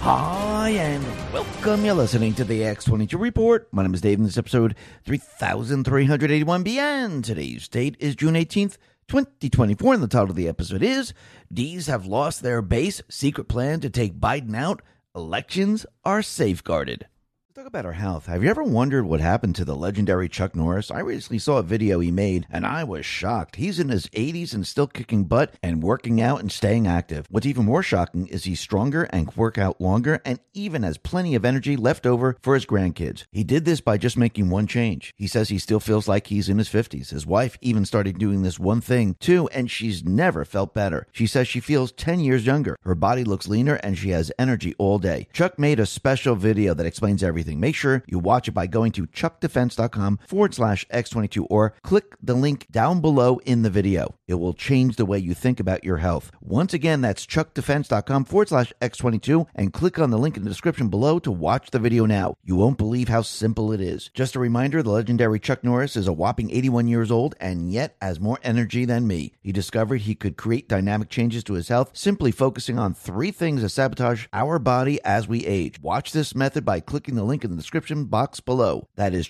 Hi, and welcome. You're listening to the X22 Report. My name is Dave, and this is episode 3381B, and today's date is June 18th, 2024, and the title of the episode is D's Have Lost Their Base, Secret Plan to Take Biden Out, Elections Are Safeguarded. Let's talk about our health. Have you ever wondered what happened to the legendary Chuck Norris? I recently saw a video he made, and I was shocked. He's in his 80s and still kicking butt and working out and staying active. What's even more shocking is he's stronger and can work out longer and even has plenty of energy left over for his grandkids. He did this by just making one change. He says he still feels like he's in his 50s. His wife even started doing this one thing too, and she's never felt better. She says she feels 10 years younger. Her body looks leaner and she has energy all day. Chuck made a special video that explains everything. Make sure you watch it by going to chuckdefense.com/X22 or click the link down below in the video. It will change the way you think about your health. Once again, that's chuckdefense.com/X22 and click on the link in the description below to watch the video now. You won't believe how simple it is. Just a reminder, the legendary Chuck Norris is a whopping 81 years old and yet has more energy than me. He discovered he could create dynamic changes to his health simply focusing on 3 things that sabotage our body as we age. Watch this method by clicking the link in the description box below. That is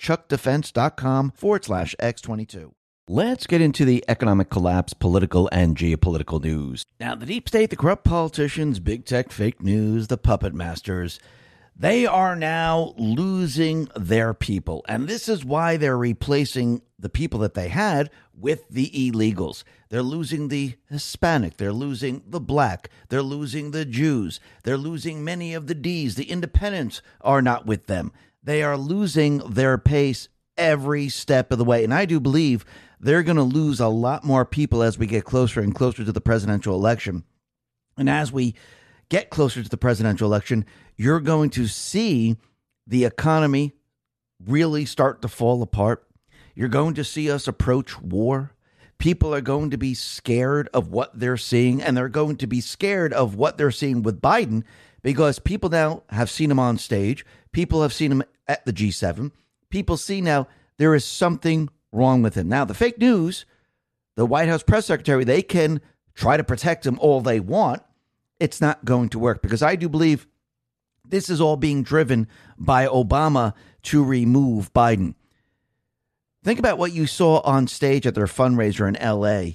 chuckdefense.com/X22. Let's get into the economic collapse, political and geopolitical news. Now, the deep state, the corrupt politicians, big tech, fake news, the puppet masters, they are now losing their people. And this is why they're replacing the people that they had with the illegals. They're losing the Hispanic. They're losing the black. They're losing the Jews. They're losing many of the Ds. The independents are not with them. They are losing their pace every step of the way. And I do believe they're going to lose a lot more people as we get closer and closer to the presidential election. And as we get closer to the presidential election, you're going to see the economy really start to fall apart. You're going to see us approach war. People are going to be scared of what they're seeing, and they're going to be scared of what they're seeing with Biden because people now have seen him on stage. People have seen him at the G7. People see now there is something wrong with him. Now, the fake news, the White House press secretary, they can try to protect him all they want. It's not going to work because I do believe this is all being driven by Obama to remove Biden. Think about what you saw on stage at their fundraiser in L.A.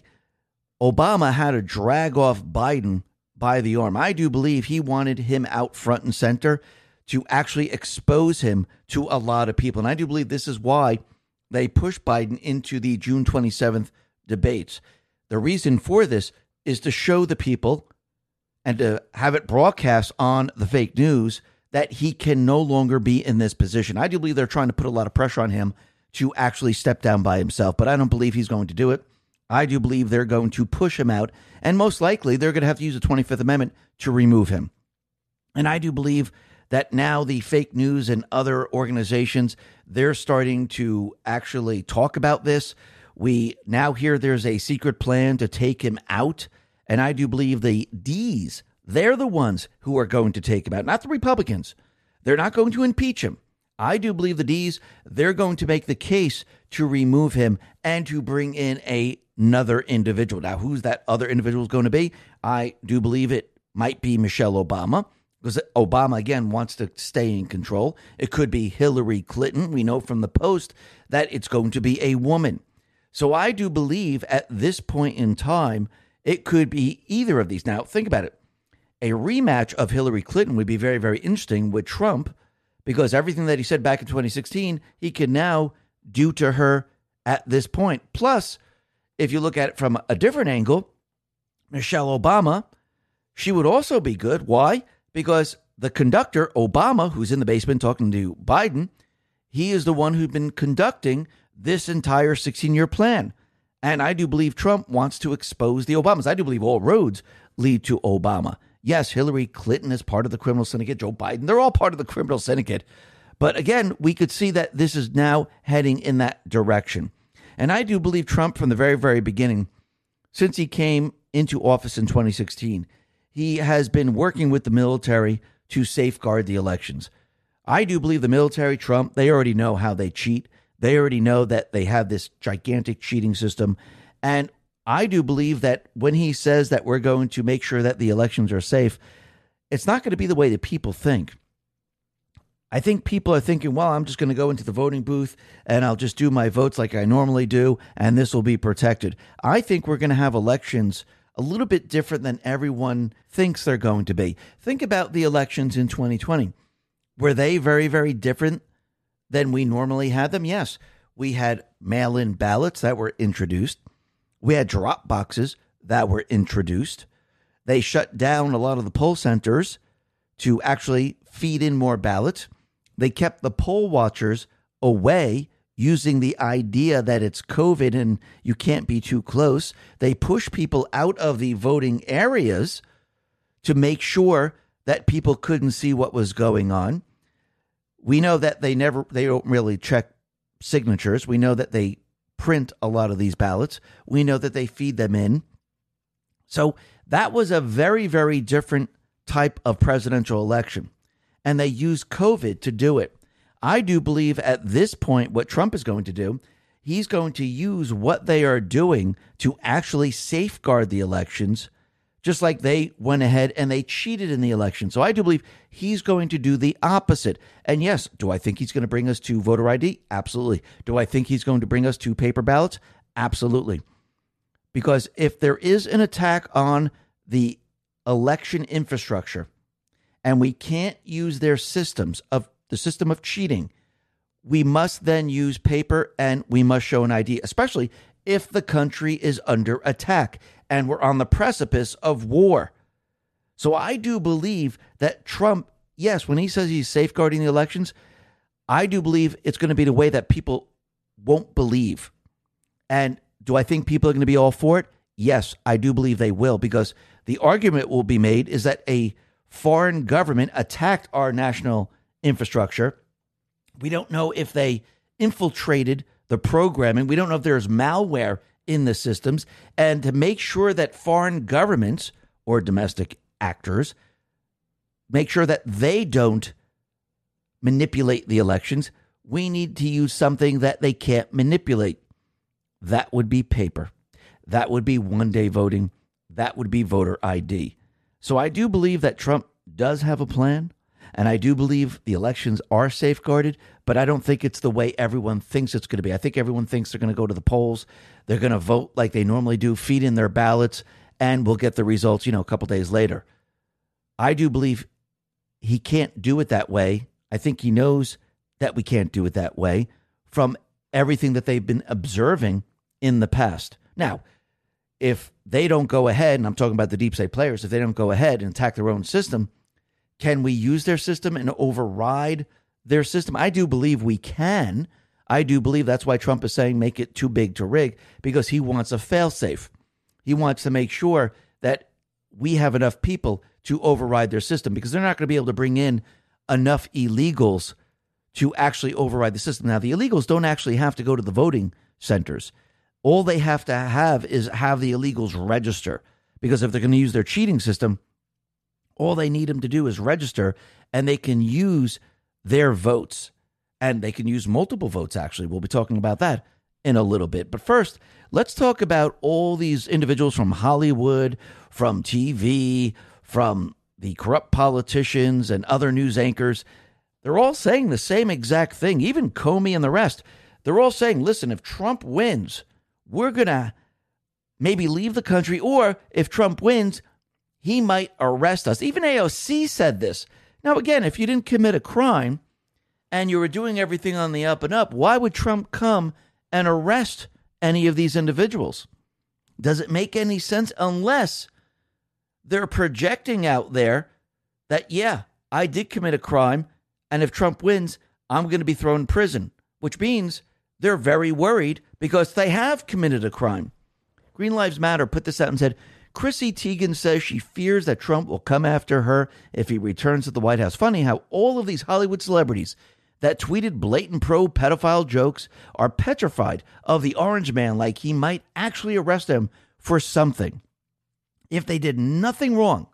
Obama had to drag off Biden by the arm. I do believe he wanted him out front and center to actually expose him to a lot of people. And I do believe this is why they pushed Biden into the June 27th debates. The reason for this is to show the people and to have it broadcast on the fake news that he can no longer be in this position. I do believe they're trying to put a lot of pressure on him to actually step down by himself, but I don't believe he's going to do it. I do believe they're going to push him out, and most likely they're going to have to use the 25th Amendment to remove him. And I do believe that now the fake news and other organizations, they're starting to actually talk about this. We now hear there's a secret plan to take him out, and I do believe the D's, they're the ones who are going to take him out, not the Republicans. They're not going to impeach him. I do believe the D's, they're going to make the case to remove him and to bring in another individual. Now, who's that other individual going to be? I do believe it might be Michelle Obama, because Obama, again, wants to stay in control. It could be Hillary Clinton. We know from the Post that it's going to be a woman. So I do believe at this point in time, it could be either of these. Now, think about it. A rematch of Hillary Clinton would be very, very interesting with Trump, because everything that he said back in 2016, he can now do to her at this point. Plus, if you look at it from a different angle, Michelle Obama, she would also be good. Why? Because the conductor, Obama, who's in the basement talking to Biden, he is the one who's been conducting this entire 16-year plan. And I do believe Trump wants to expose the Obamas. I do believe all roads lead to Obama. Yes, Hillary Clinton is part of the criminal syndicate. Joe Biden, they're all part of the criminal syndicate. But again, we could see that this is now heading in that direction. And I do believe Trump from the very, very beginning, since he came into office in 2016, he has been working with the military to safeguard the elections. I do believe the military, Trump, they already know how they cheat. They already know that they have this gigantic cheating system. And I do believe that when he says that we're going to make sure that the elections are safe, it's not going to be the way that people think. I think people are thinking, well, I'm just going to go into the voting booth and I'll just do my votes like I normally do, and this will be protected. I think we're going to have elections a little bit different than everyone thinks they're going to be. Think about the elections in 2020. Were they very, very different than we normally had them? Yes. We had mail-in ballots that were introduced. We had drop boxes that were introduced. They shut down a lot of the poll centers to actually feed in more ballots. They kept the poll watchers away using the idea that it's COVID and you can't be too close. They push people out of the voting areas to make sure that people couldn't see what was going on. We know that they don't really check signatures. We know that they print a lot of these ballots. We know that they feed them in. So that was a very, very different type of presidential election. And they used COVID to do it. I do believe at this point what Trump is going to do, he's going to use what they are doing to actually safeguard the elections, just like they went ahead and they cheated in the election. So I do believe he's going to do the opposite. And yes, do I think he's going to bring us to voter ID? Absolutely. Do I think he's going to bring us to paper ballots? Absolutely. Because if there is an attack on the election infrastructure, and we can't use their systems of the system of cheating, we must then use paper and we must show an ID, especially if the country is under attack and we're on the precipice of war. So I do believe that Trump, yes, when he says he's safeguarding the elections, I do believe it's going to be the way that people won't believe. And do I think people are going to be all for it? Yes, I do believe they will, because the argument will be made is that a foreign government attacked our national infrastructure. We don't know if they infiltrated the programming. We don't know if there's malware in the systems. And to make sure that foreign governments or domestic actors make sure that they don't manipulate the elections, we need to use something that they can't manipulate. That would be paper. That would be one-day voting. That would be voter ID. So I do believe that Trump does have a plan, and I do believe the elections are safeguarded, but I don't think it's the way everyone thinks it's going to be. I think everyone thinks they're going to go to the polls, they're going to vote like they normally do, feed in their ballots, and we'll get the results, a couple days later. I do believe he can't do it that way. I think he knows that we can't do it that way from everything that they've been observing in the past. Now, if they don't go ahead, and I'm talking about the deep state players, if they don't go ahead and attack their own system, can we use their system and override their system? I do believe we can. I do believe that's why Trump is saying make it too big to rig, because he wants a fail-safe. He wants to make sure that we have enough people to override their system, because they're not going to be able to bring in enough illegals to actually override the system. Now, the illegals don't actually have to go to the voting centers. All they have to have is have the illegals register, because if they're going to use their cheating system, all they need them to do is register, and they can use their votes, and they can use multiple votes, actually. We'll be talking about that in a little bit. But first, let's talk about all these individuals from Hollywood, from TV, from the corrupt politicians and other news anchors. They're all saying the same exact thing, even Comey and the rest. They're all saying, listen, if Trump wins, we're going to maybe leave the country, or if Trump wins, he might arrest us. Even AOC said this. Now, again, if you didn't commit a crime and you were doing everything on the up and up, why would Trump come and arrest any of these individuals? Does it make any sense? Unless they're projecting out there that, yeah, I did commit a crime, and if Trump wins, I'm going to be thrown in prison, which means they're very worried because they have committed a crime. Green Lives Matter put this out and said, Chrissy Teigen says she fears that Trump will come after her if he returns to the White House. Funny how all of these Hollywood celebrities that tweeted blatant pro-pedophile jokes are petrified of the orange man, like he might actually arrest them for something. If they did nothing wrong,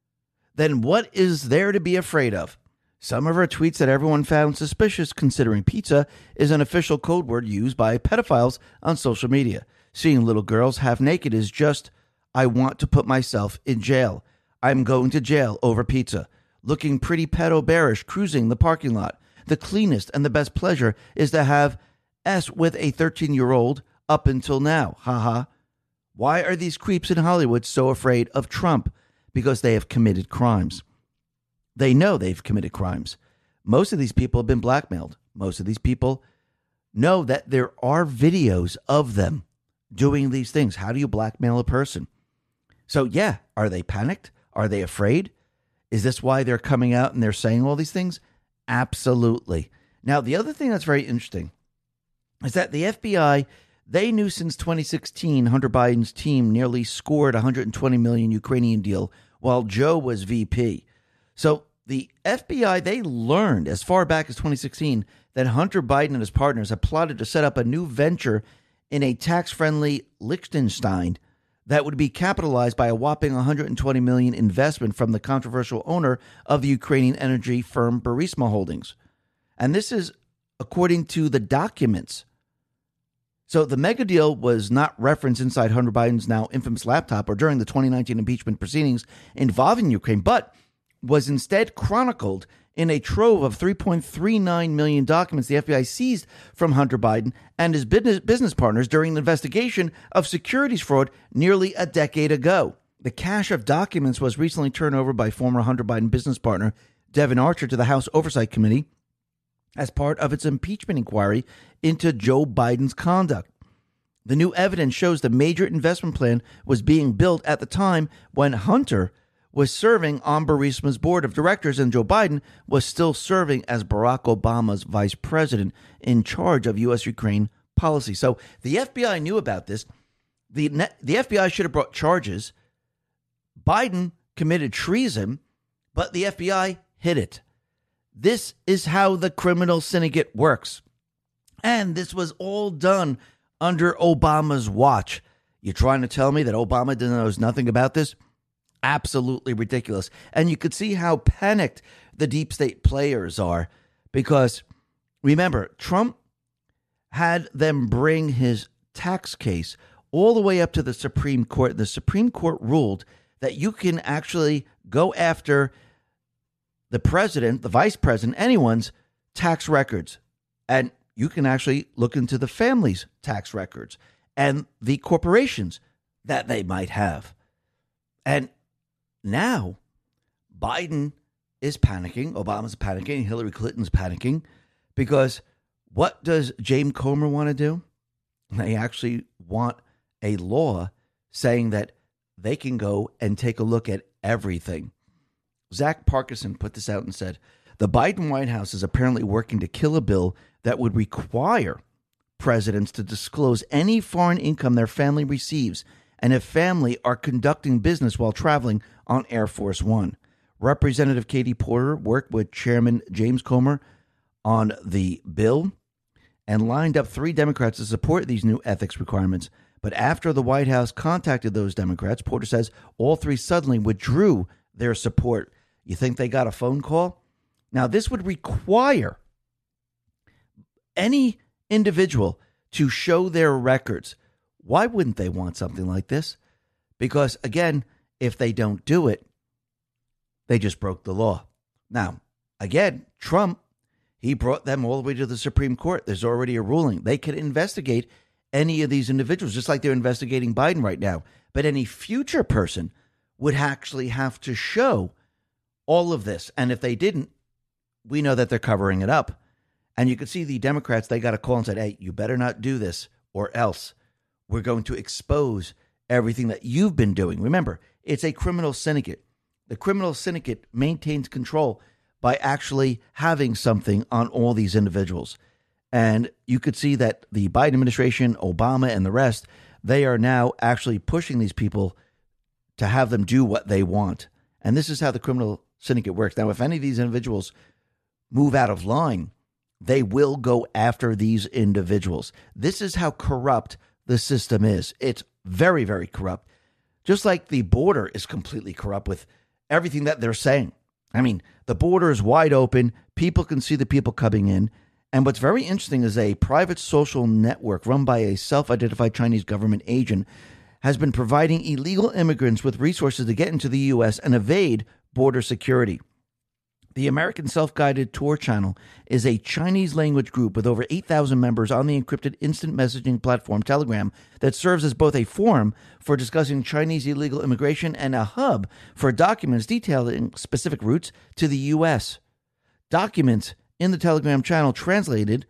then what is there to be afraid of? Some of her tweets that everyone found suspicious, considering pizza is an official code word used by pedophiles on social media. Seeing little girls half naked is just, I want to put myself in jail. I'm going to jail over pizza. looking pretty pedo-bearish, cruising the parking lot. The cleanest and the best pleasure is to have S with a 13-year-old up until now. Haha. Why are these creeps in Hollywood so afraid of Trump? Because they have committed crimes. They know they've committed crimes. Most of these people have been blackmailed. Most of these people know that there are videos of them doing these things. How do you blackmail a person? So yeah, are they panicked? Are they afraid? Is this why they're coming out and they're saying all these things? Absolutely. Now, the other thing that's very interesting is that the FBI, they knew since 2016, Hunter Biden's team nearly scored $120 million Ukrainian deal while Joe was VP. So the FBI, they learned as far back as 2016 that Hunter Biden and his partners had plotted to set up a new venture in a tax-friendly Liechtenstein that would be capitalized by a whopping $120 million investment from the controversial owner of the Ukrainian energy firm Burisma Holdings. And this is according to the documents. So the mega deal was not referenced inside Hunter Biden's now infamous laptop or during the 2019 impeachment proceedings involving Ukraine, but was instead chronicled in a trove of 3.39 million documents the FBI seized from Hunter Biden and his business partners during the investigation of securities fraud nearly a decade ago. The cache of documents was recently turned over by former Hunter Biden business partner Devon Archer to the House Oversight Committee as part of its impeachment inquiry into Joe Biden's conduct. The new evidence shows the major investment plan was being built at the time when Hunter was serving on Burisma's board of directors and Joe Biden was still serving as Barack Obama's vice president in charge of U.S.-Ukraine policy. So the FBI knew about this. The FBI should have brought charges. Biden committed treason, but the FBI hid it. This is how the criminal syndicate works. And this was all done under Obama's watch. You're trying to tell me that Obama knows nothing about this? Absolutely ridiculous. And you could see how panicked the deep state players are because, remember, Trump had them bring his tax case all the way up to the Supreme Court. The Supreme Court ruled that you can actually go after the president, the vice president, anyone's tax records. And you can actually look into the family's tax records and the corporations that they might have. And now, Biden is panicking, Obama's panicking, Hillary Clinton's panicking, because what does James Comer want to do? They actually want a law saying that they can go and take a look at everything. Zach Parkinson put this out and said, the Biden White House is apparently working to kill a bill that would require presidents to disclose any foreign income their family receives and if family are conducting business while traveling on Air Force One. Representative Katie Porter worked with Chairman James Comer on the bill and lined up 3 Democrats to support these new ethics requirements. But after the White House contacted those Democrats, Porter says all 3 suddenly withdrew their support. You think they got a phone call? Now, this would require any individual to show their records. Why wouldn't they want something like this? Because, again, if they don't do it, they just broke the law. Now, again, Trump, he brought them all the way to the Supreme Court. There's already a ruling. They could investigate any of these individuals, just like they're investigating Biden right now. But any future person would actually have to show all of this. And if they didn't, we know that they're covering it up. And you could see the Democrats, they got a call and said, hey, you better not do this or else we're going to expose everything that you've been doing. Remember, it's a criminal syndicate. The criminal syndicate maintains control by actually having something on all these individuals. And you could see that the Biden administration, Obama, and the rest, they are now actually pushing these people to have them do what they want. And this is how the criminal syndicate works. Now, if any of these individuals move out of line, they will go after these individuals. This is how corrupt the system is. It's very, very corrupt. Just like the border is completely corrupt with everything that they're saying. I mean, the border is wide open. People can see the people coming in. And what's very interesting is a private social network run by a self-identified Chinese government agent has been providing illegal immigrants with resources to get into the U.S. and evade border security. The American Self-Guided Tour Channel is a Chinese-language group with over 8,000 members on the encrypted instant messaging platform Telegram that serves as both a forum for discussing Chinese illegal immigration and a hub for documents detailing specific routes to the U.S. Documents in the Telegram channel translated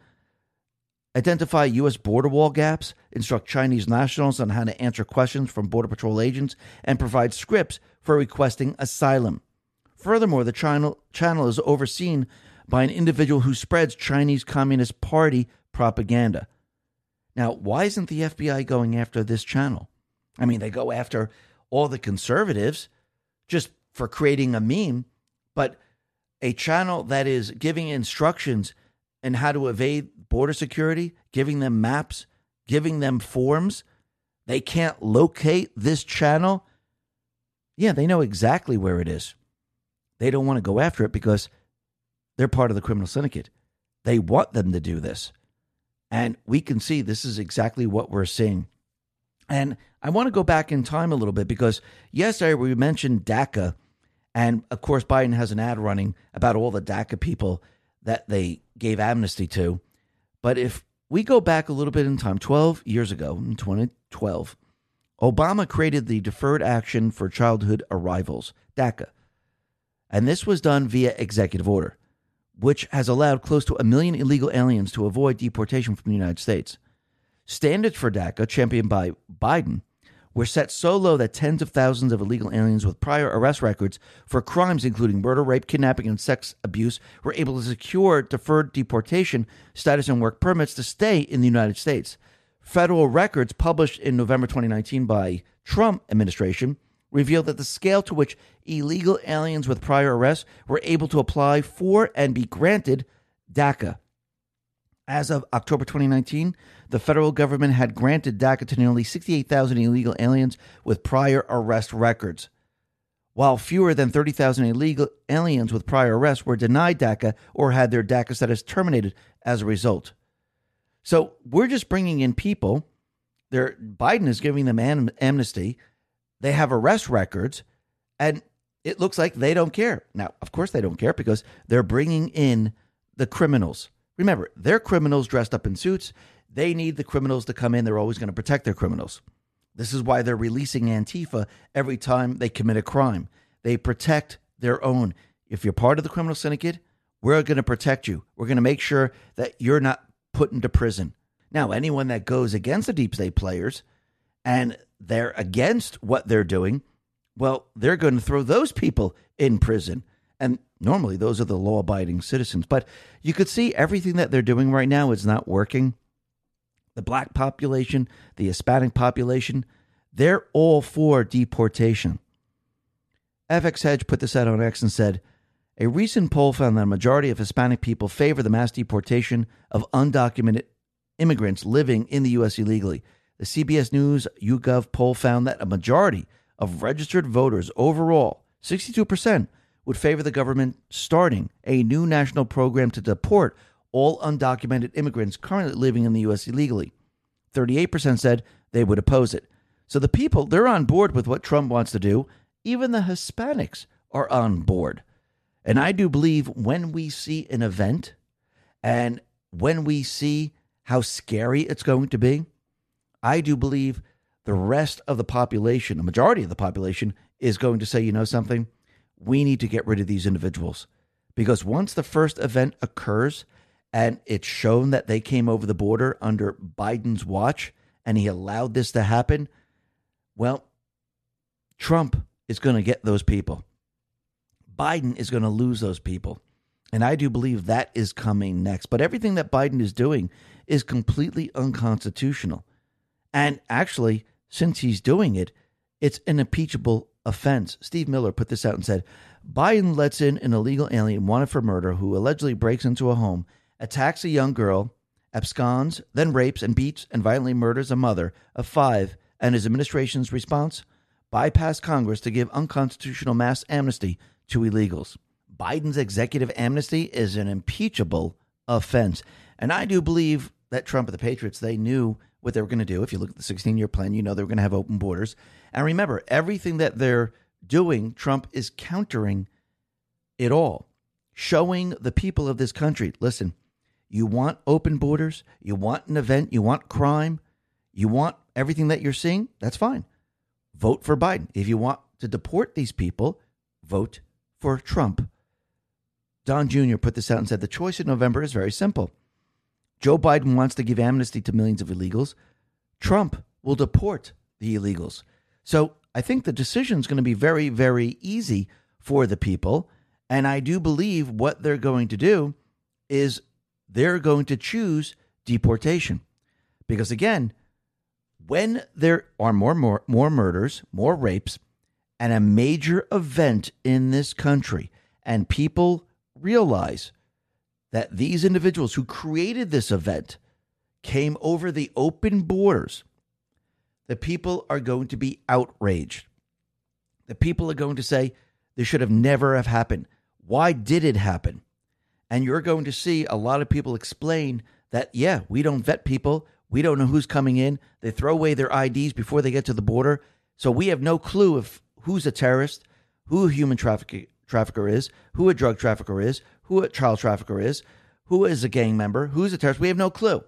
identify U.S. border wall gaps, instruct Chinese nationals on how to answer questions from Border Patrol agents, and provide scripts for requesting asylum. Furthermore, the channel is overseen by an individual who spreads Chinese Communist Party propaganda. Now, why isn't the FBI going after this channel? I mean, they go after all the conservatives just for creating a meme, but a channel that is giving instructions on how to evade border security, giving them maps, giving them forms, they can't locate this channel. Yeah, they know exactly where it is. They don't want to go after it because they're part of the criminal syndicate. They want them to do this. And we can see this is exactly what we're seeing. And I want to go back in time a little bit because yesterday we mentioned DACA. And of course, Biden has an ad running about all the DACA people that they gave amnesty to. But if we go back a little bit in time, 12 years ago, in 2012, Obama created the Deferred Action for Childhood Arrivals, DACA. And this was done via executive order, which has allowed close to 1 million illegal aliens to avoid deportation from the United States. Standards for DACA, championed by Biden, were set so low that tens of thousands of illegal aliens with prior arrest records for crimes including murder, rape, kidnapping, and sex abuse were able to secure deferred deportation status and work permits to stay in the United States. Federal records published in November 2019 by Trump administration revealed that the scale to which illegal aliens with prior arrests were able to apply for and be granted DACA. As of October 2019, the federal government had granted DACA to nearly 68,000 illegal aliens with prior arrest records, while fewer than 30,000 illegal aliens with prior arrests were denied DACA or had their DACA status terminated as a result. So we're just bringing in people. Biden is giving them amnesty. They have arrest records, and it looks like they don't care. Now, of course they don't care because they're bringing in the criminals. Remember, they're criminals dressed up in suits. They need the criminals to come in. They're always going to protect their criminals. This is why they're releasing Antifa every time they commit a crime. They protect their own. If you're part of the criminal syndicate, we're going to protect you. We're going to make sure that you're not put into prison. Now, anyone that goes against the deep state players and they're against what they're doing, well, they're going to throw those people in prison. And normally those are the law-abiding citizens. But you could see everything that they're doing right now is not working. The black population, the Hispanic population, they're all for deportation. FX Hedge put this out on X and said, a recent poll found that a majority of Hispanic people favor the mass deportation of undocumented immigrants living in the U.S. illegally. The CBS News YouGov poll found that a majority of registered voters overall, 62%, would favor the government starting a new national program to deport all undocumented immigrants currently living in the U.S. illegally. 38% said they would oppose it. So the people, they're on board with what Trump wants to do. Even the Hispanics are on board. And I do believe when we see an event and when we see how scary it's going to be, I do believe the rest of the population, a majority of the population, is going to say, you know something? We need to get rid of these individuals. Because once the first event occurs and it's shown that they came over the border under Biden's watch and he allowed this to happen, well, Trump is going to get those people. Biden is going to lose those people. And I do believe that is coming next. But everything that Biden is doing is completely unconstitutional. And actually, since he's doing it, it's an impeachable offense. Steve Miller put this out and said, Biden lets in an illegal alien wanted for murder who allegedly breaks into a home, attacks a young girl, absconds, then rapes and beats and violently murders a mother of 5, and his administration's response? Bypass Congress to give unconstitutional mass amnesty to illegals. Biden's executive amnesty is an impeachable offense. And I do believe that Trump and the Patriots, they knew what they were going to do. If you look at the 16-year plan, you know they were going to have open borders. And remember, everything that they're doing, Trump is countering it all. showing the people of this country, listen, you want open borders, you want an event, you want crime, you want everything that you're seeing, that's fine. Vote for Biden. If you want to deport these people, vote for Trump. Don Jr. put this out and said the choice in November is very simple. Joe Biden wants to give amnesty to millions of illegals. Trump will deport the illegals. So I think the decision is going to be very, very easy for the people. And I do believe what they're going to do is they're going to choose deportation. Because again, when there are more murders, more rapes, and a major event in this country, and people realize that these individuals who created this event came over the open borders, the people are going to be outraged. The people are going to say, this should have never have happened. Why did it happen? And you're going to see a lot of people explain that, yeah, we don't vet people. We don't know who's coming in. They throw away their IDs before they get to the border. So we have no clue of who's a terrorist, who a human trafficker is, who a drug trafficker is, who a child trafficker is, who is a gang member, who's a terrorist. We have no clue.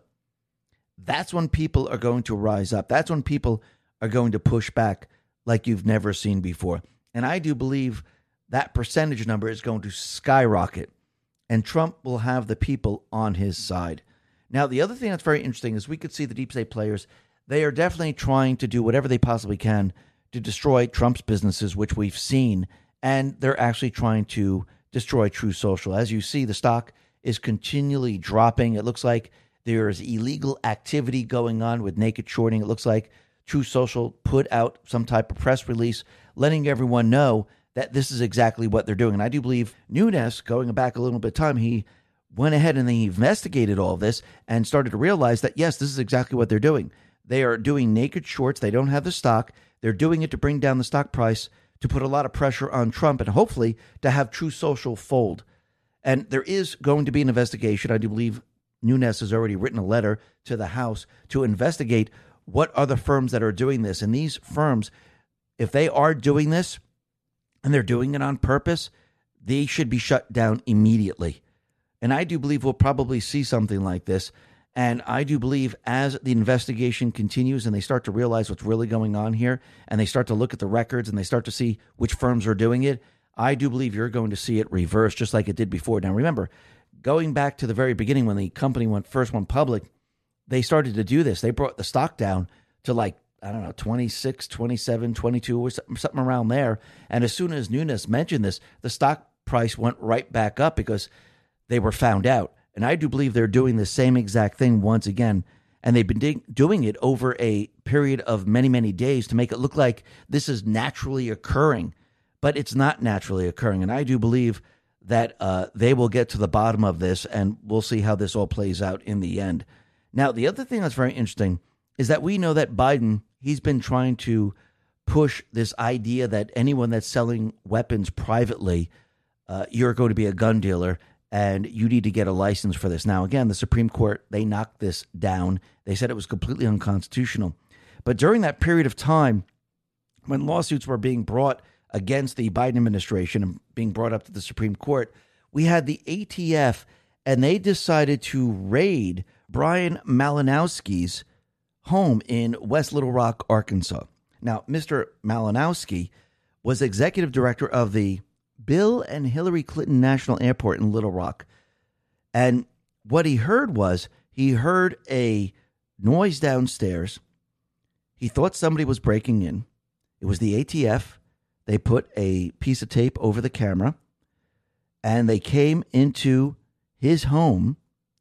That's when people are going to rise up. That's when people are going to push back like you've never seen before. And I do believe that percentage number is going to skyrocket, and Trump will have the people on his side. Now, the other thing that's very interesting is we could see the deep state players, they are definitely trying to do whatever they possibly can to destroy Trump's businesses, which we've seen, and they're actually trying to destroy Truth Social. As you see, the stock is continually dropping. It looks like there's illegal activity going on with naked shorting. It looks like Truth Social put out some type of press release letting everyone know that this is exactly what they're doing. And I do believe Nunes, going back a little bit of time, he went ahead and he investigated all this and started to realize that, yes, this is exactly what they're doing. They are doing naked shorts. They don't have the stock. They're doing it to bring down the stock price, to put a lot of pressure on Trump, and hopefully to have Truth Social fold. And there is going to be an investigation. I do believe Nunes has already written a letter to the House to investigate what are the firms that are doing this. And these firms, if they are doing this and they're doing it on purpose, they should be shut down immediately. And I do believe we'll probably see something like this. And I do believe as the investigation continues and they start to realize what's really going on here, and they start to look at the records and they start to see which firms are doing it, I do believe you're going to see it reverse just like it did before. Now, remember, going back to the very beginning when the company first went public, they started to do this. They brought the stock down to like, I don't know, 26, 27, 22 or something around there. And as soon as Nunes mentioned this, the stock price went right back up because they were found out. And I do believe they're doing the same exact thing once again. And they've been doing it over a period of many, many days to make it look like this is naturally occurring. But it's not naturally occurring. And I do believe that they will get to the bottom of this, and we'll see how this all plays out in the end. Now, the other thing that's very interesting is that we know that Biden, he's been trying to push this idea that anyone that's selling weapons privately, you're going to be a gun dealer and you need to get a license for this. Now, again, the Supreme Court, they knocked this down. They said it was completely unconstitutional. But during that period of time, when lawsuits were being brought against the Biden administration and being brought up to the Supreme Court, we had the ATF, and they decided to raid Brian Malinowski's home in West Little Rock, Arkansas. Now, Mr. Malinowski was executive director of the Bill and Hillary Clinton National Airport in Little Rock. And what he heard was, he heard a noise downstairs. He thought somebody was breaking in. It was the ATF. They put a piece of tape over the camera, and they came into his home,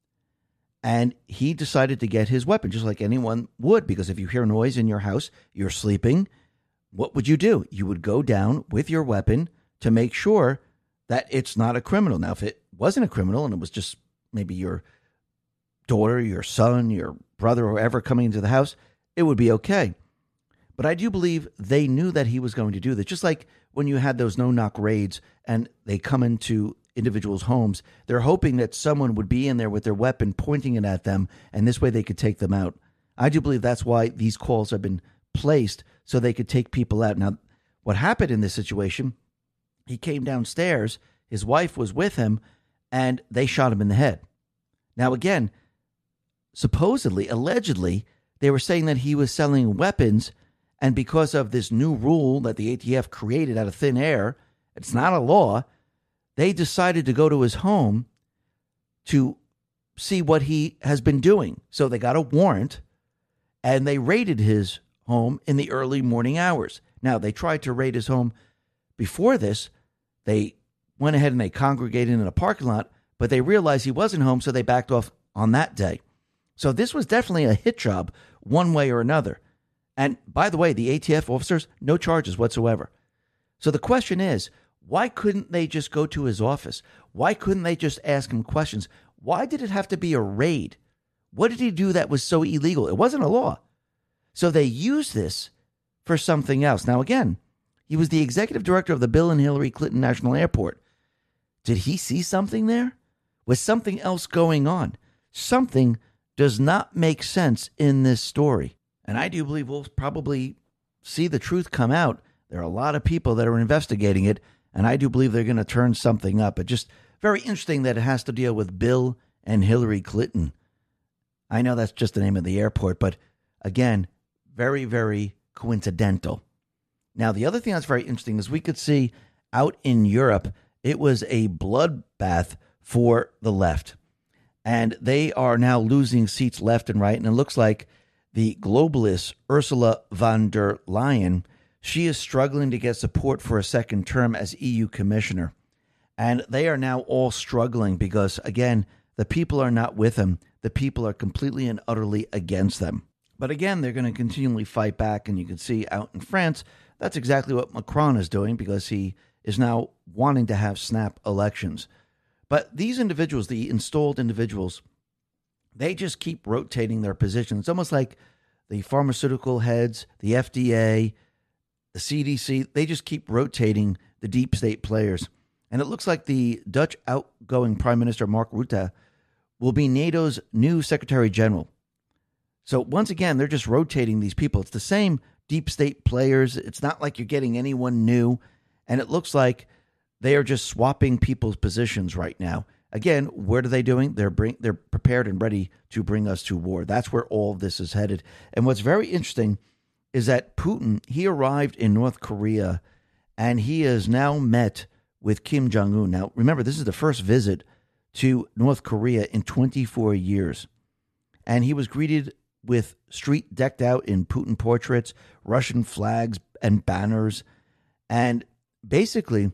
and he decided to get his weapon, just like anyone would, because if you hear noise in your house, you're sleeping, what would you do? You would go down with your weapon to make sure that it's not a criminal. Now, if it wasn't a criminal and it was just maybe your daughter, your son, your brother, or whoever coming into the house, it would be okay. But I do believe they knew that he was going to do this. Just like when you had those no-knock raids and they come into individuals' homes, they're hoping that someone would be in there with their weapon pointing it at them, and this way they could take them out. I do believe that's why these calls have been placed, so they could take people out. Now, what happened in this situation, he came downstairs, his wife was with him, and they shot him in the head. Now, again, supposedly, allegedly, they were saying that he was selling weapons, and because of this new rule that the ATF created out of thin air, it's not a law, they decided to go to his home to see what he has been doing. So they got a warrant, and they raided his home in the early morning hours. Now, they tried to raid his home before this. They went ahead and they congregated in a parking lot, but they realized he wasn't home, so they backed off on that day. So this was definitely a hit job one way or another. And by the way, the ATF officers, no charges whatsoever. So the question is, why couldn't they just go to his office? Why couldn't they just ask him questions? Why did it have to be a raid? What did he do that was so illegal? It wasn't a law. So they used this for something else. Now, again, he was the executive director of the Bill and Hillary Clinton National Airport. Did he see something there? Was something else going on? Something does not make sense in this story. And I do believe we'll probably see the truth come out. There are a lot of people that are investigating it, and I do believe they're going to turn something up. It's just very interesting that it has to deal with Bill and Hillary Clinton. I know that's just the name of the airport, but again, very, very coincidental. Now, the other thing that's very interesting is we could see out in Europe, it was a bloodbath for the left. And they are now losing seats left and right. And it looks like the globalist Ursula von der Leyen, she is struggling to get support for a second term as EU commissioner. And they are now all struggling because, again, the people are not with them. The people are completely and utterly against them. But again, they're going to continually fight back. And you can see out in France, that's exactly what Macron is doing because he is now wanting to have snap elections. But these individuals, the installed individuals, they just keep rotating their positions. It's almost like the pharmaceutical heads, the FDA, the CDC, they just keep rotating the deep state players. And it looks like the Dutch outgoing Prime Minister Mark Rutte will be NATO's new Secretary General. So once again, they're just rotating these people. It's the same deep state players. It's not like you're getting anyone new. And it looks like they are just swapping people's positions right now. Again, what are they doing? They're prepared and ready to bring us to war. That's where all of this is headed. And what's very interesting is that Putin, he arrived in North Korea, and he has now met with Kim Jong-un. Now, remember, this is the first visit to North Korea in 24 years. And he was greeted with street decked out in Putin portraits, Russian flags and banners. And basically,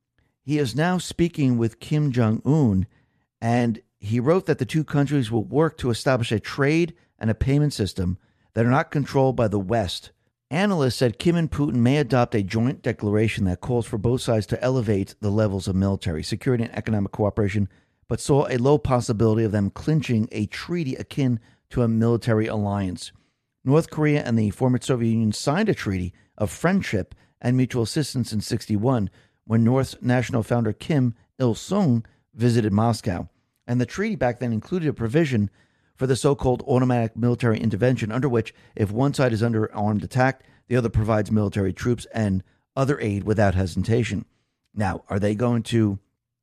he is now speaking with Kim Jong-un, and he wrote that the two countries will work to establish a trade and a payment system that are not controlled by the West. Analysts said Kim and Putin may adopt a joint declaration that calls for both sides to elevate the levels of military, security, and economic cooperation, but saw a low possibility of them clinching a treaty akin to a military alliance. North Korea and the former Soviet Union signed a treaty of friendship and mutual assistance in 1961 when North National founder Kim Il-sung visited Moscow. And the treaty back then included a provision for the so-called automatic military intervention, under which if one side is under armed attack, the other provides military troops and other aid without hesitation. Now, are they going to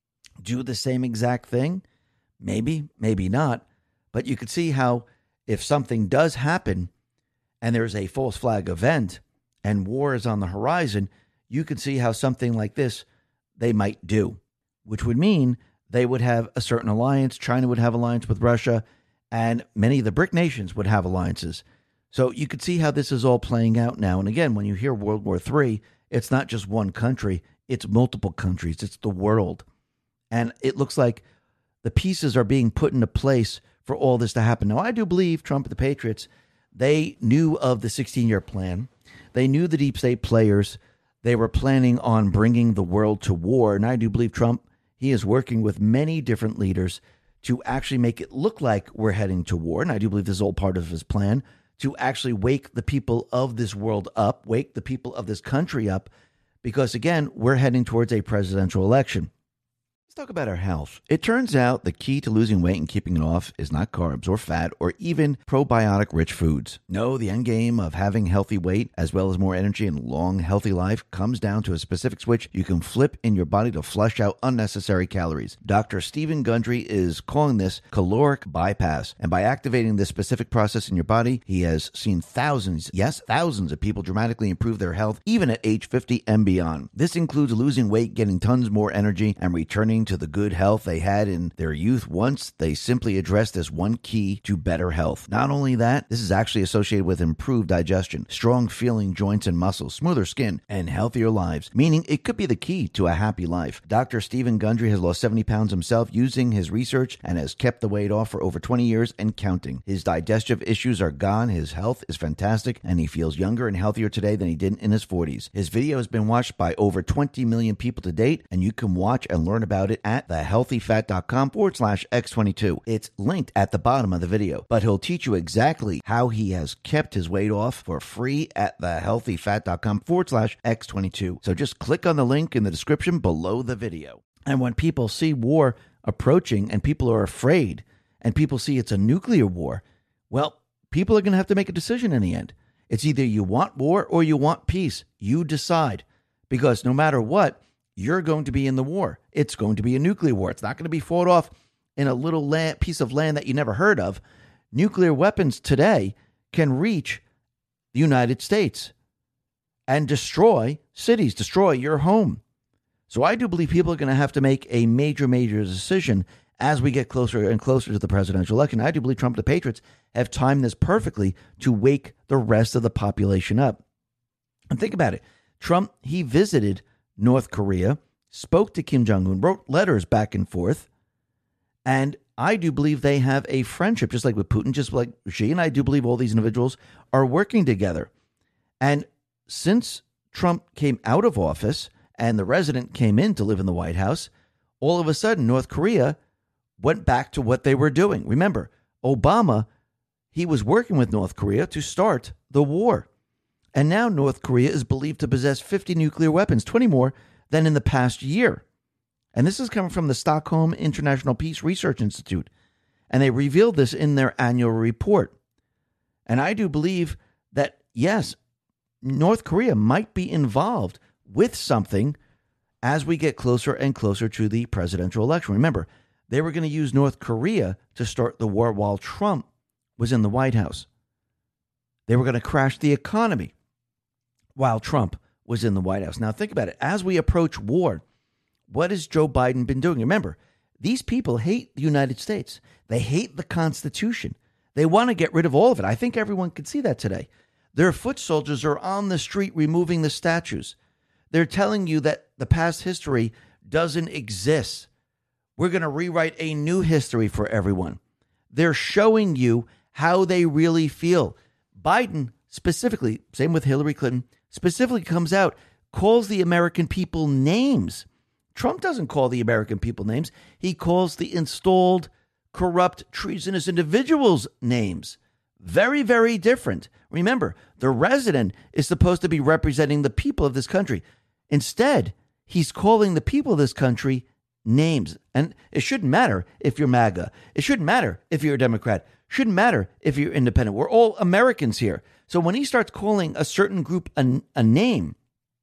do the same exact thing? Maybe, maybe not. But you could see how if something does happen and there's a false flag event and war is on the horizon, you could see how something like this they might do, which would mean they would have a certain alliance. China would have alliance with Russia, and many of the BRIC nations would have alliances. So you could see how this is all playing out now. And again, when you hear World War III, it's not just one country, it's multiple countries, it's the world. And it looks like the pieces are being put into place for all this to happen. Now, I do believe Trump and the Patriots, they knew of the 16-year plan. They knew the deep state players. They were planning on bringing the world to war. And I do believe Trump, he is working with many different leaders to actually make it look like we're heading to war. And I do believe this is all part of his plan to actually wake the people of this world up, wake the people of this country up, because, again, we're heading towards a presidential election. Let's talk about our health. It turns out the key to losing weight and keeping it off is not carbs or fat or even probiotic-rich foods. No, the end game of having healthy weight as well as more energy and long, healthy life comes down to a specific switch you can flip in your body to flush out unnecessary calories. Dr. Stephen Gundry is calling this caloric bypass. And by activating this specific process in your body, he has seen thousands, yes, thousands of people dramatically improve their health, even at age 50 and beyond. This includes losing weight, getting tons more energy, and returning to the good health they had in their youth once they simply addressed this one key to better health. Not only that, this is actually associated with improved digestion, strong feeling joints and muscles, smoother skin, and healthier lives, meaning it could be the key to a happy life. Dr. Stephen Gundry has lost 70 pounds himself using his research and has kept the weight off for over 20 years and counting. His digestive issues are gone, his health is fantastic, and he feels younger and healthier today than he did in his 40s. His video has been watched by over 20 million people to date, and you can watch and learn about it at thehealthyfat.com/X22. It's linked at the bottom of the video, but he'll teach you exactly how he has kept his weight off for free at thehealthyfat.com/X22. So just click on the link in the description below the video. And when people see war approaching and people are afraid and people see it's a nuclear war, well, people are going to have to make a decision in the end. It's either you want war or you want peace. You decide, because no matter what, you're going to be in the war. It's going to be a nuclear war. It's not going to be fought off in a little piece of land that you never heard of. Nuclear weapons today can reach the United States and destroy cities, destroy your home. So I do believe people are going to have to make a major decision as we get closer and closer to the presidential election. I do believe Trump and the Patriots have timed this perfectly to wake the rest of the population up. And think about it. Trump, he visited North Korea, spoke to Kim Jong-un, wrote letters back and forth, and I do believe they have a friendship, just like with Putin, just like Xi, and I do believe all these individuals are working together. And since Trump came out of office and the resident came in to live in the White House, all of a sudden North Korea went back to what they were doing. Remember, Obama, he was working with North Korea to start the war. And now North Korea is believed to possess 50 nuclear weapons, 20 more than in the past year. And this is coming from the Stockholm International Peace Research Institute. And they revealed this in their annual report. And I do believe that, yes, North Korea might be involved with something as we get closer and closer to the presidential election. Remember, they were going to use North Korea to start the war while Trump was in the White House. They were going to crash the economy while Trump was in the White House. Now, think about it. As we approach war, what has Joe Biden been doing? Remember, these people hate the United States. They hate the Constitution. They want to get rid of all of it. I think everyone can see that today. Their foot soldiers are on the street removing the statues. They're telling you that the past history doesn't exist. We're going to rewrite a new history for everyone. They're showing you how they really feel. Biden specifically, same with Hillary Clinton, specifically comes out, calls the American people names. Trump doesn't call the American people names. He calls the installed, corrupt, treasonous individuals names. Very, very different. Remember, the resident is supposed to be representing the people of this country. Instead, he's calling the people of this country names. And it shouldn't matter if you're MAGA. It shouldn't matter if you're a Democrat. Shouldn't matter if you're independent. We're all Americans here. So when he starts calling a certain group a name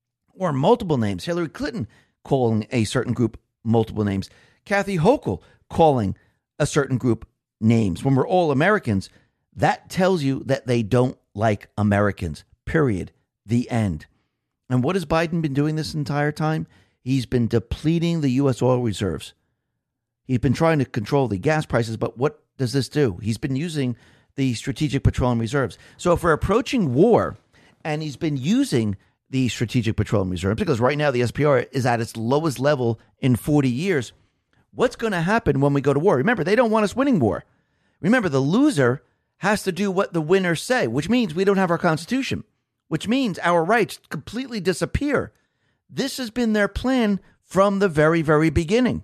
or multiple names, Hillary Clinton calling a certain group multiple names, Kathy Hochul calling a certain group names, when we're all Americans, that tells you that they don't like Americans, period. The end. And what has Biden been doing this entire time? He's been depleting the U.S. oil reserves. He's been trying to control the gas prices, but what does this do? He's been using the Strategic Petroleum Reserves. So if we're approaching war and he's been using the Strategic Petroleum Reserves, because right now the SPR is at its lowest level in 40 years, what's going to happen when we go to war? Remember, they don't want us winning war. Remember, the loser has to do what the winners say, which means we don't have our Constitution, which means our rights completely disappear. This has been their plan from the very, very beginning.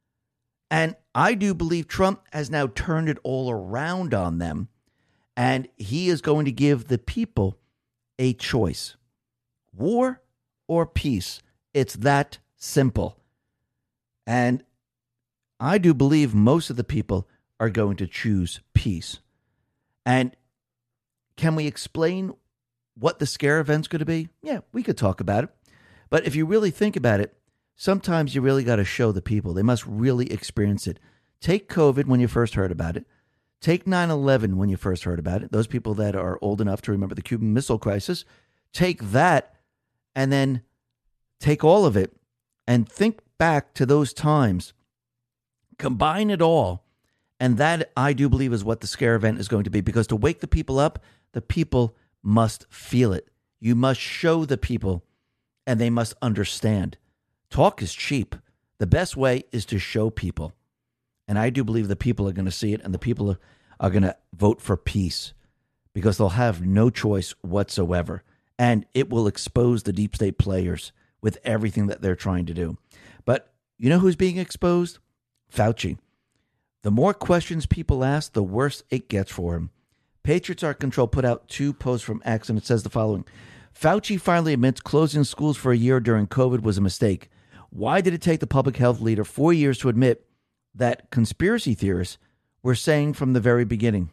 And I do believe Trump has now turned it all around on them, and he is going to give the people a choice. War or peace. It's that simple. And I do believe most of the people are going to choose peace. And can we explain what the scare event's going to be? Yeah, we could talk about it. But if you really think about it, sometimes you really got to show the people. They must really experience it. Take COVID when you first heard about it. Take 9/11 when you first heard about it. Those people that are old enough to remember the Cuban Missile Crisis, take that and then take all of it and think back to those times. Combine it all. And that, I do believe, is what the scare event is going to be. Because to wake the people up, the people must feel it. You must show the people, and they must understand. Talk is cheap. The best way is to show people. And I do believe the people are going to see it, and the people are going to vote for peace because they'll have no choice whatsoever. And it will expose the deep state players with everything that they're trying to do. But you know who's being exposed? Fauci. The more questions people ask, the worse it gets for him. Patriots Are Control put out 2 posts from X, and it says the following. Fauci finally admits closing schools for a year during COVID was a mistake. Why did it take the public health leader 4 years to admit that conspiracy theorists were saying from the very beginning?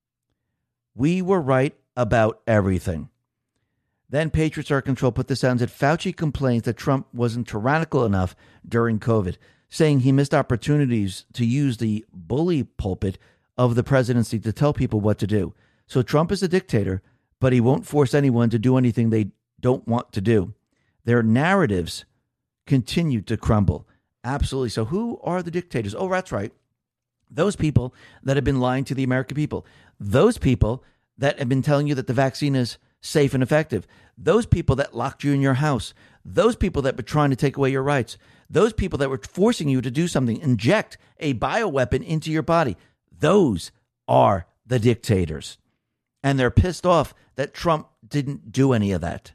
We were right about everything. Then Patriots Are Control put this out and said Fauci complains that Trump wasn't tyrannical enough during COVID, saying he missed opportunities to use the bully pulpit of the presidency to tell people what to do. So Trump is a dictator, but he won't force anyone to do anything they don't want to do. Their narratives continue to crumble. Absolutely. So who are the dictators? Oh, that's right. Those people that have been lying to the American people. Those people that have been telling you that the vaccine is safe and effective. Those people that locked you in your house. Those people that were trying to take away your rights. Those people that were forcing you to do something, inject a bioweapon into your body. Those are the dictators. And they're pissed off that Trump didn't do any of that.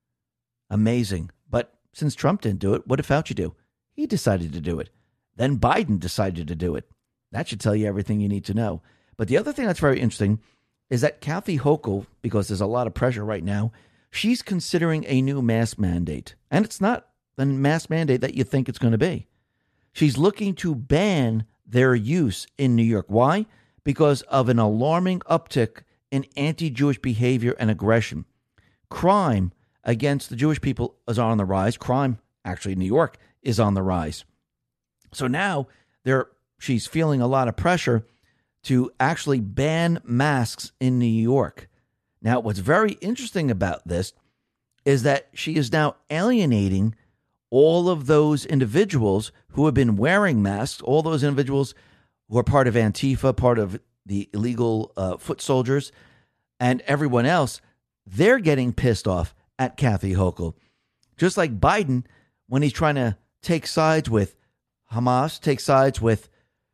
Amazing. But since Trump didn't do it, what did Fauci do? He decided to do it. Then Biden decided to do it. That should tell you everything you need to know. But the other thing that's very interesting is that Kathy Hochul, because there's a lot of pressure right now, she's considering a new mask mandate. And it's not the mask mandate that you think it's going to be. She's looking to ban their use in New York. Why? Because of an alarming uptick in anti-Jewish behavior and aggression. Crime against the Jewish people is on the rise. Crime, actually, in New York is on the rise. So now she's feeling a lot of pressure to actually ban masks in New York. Now, what's very interesting about this is that she is now alienating all of those individuals who have been wearing masks, all those individuals who are part of Antifa, part of the illegal foot soldiers, and everyone else. They're getting pissed off at Kathy Hochul. Just like Biden, when he's trying to take sides with Hamas, take sides with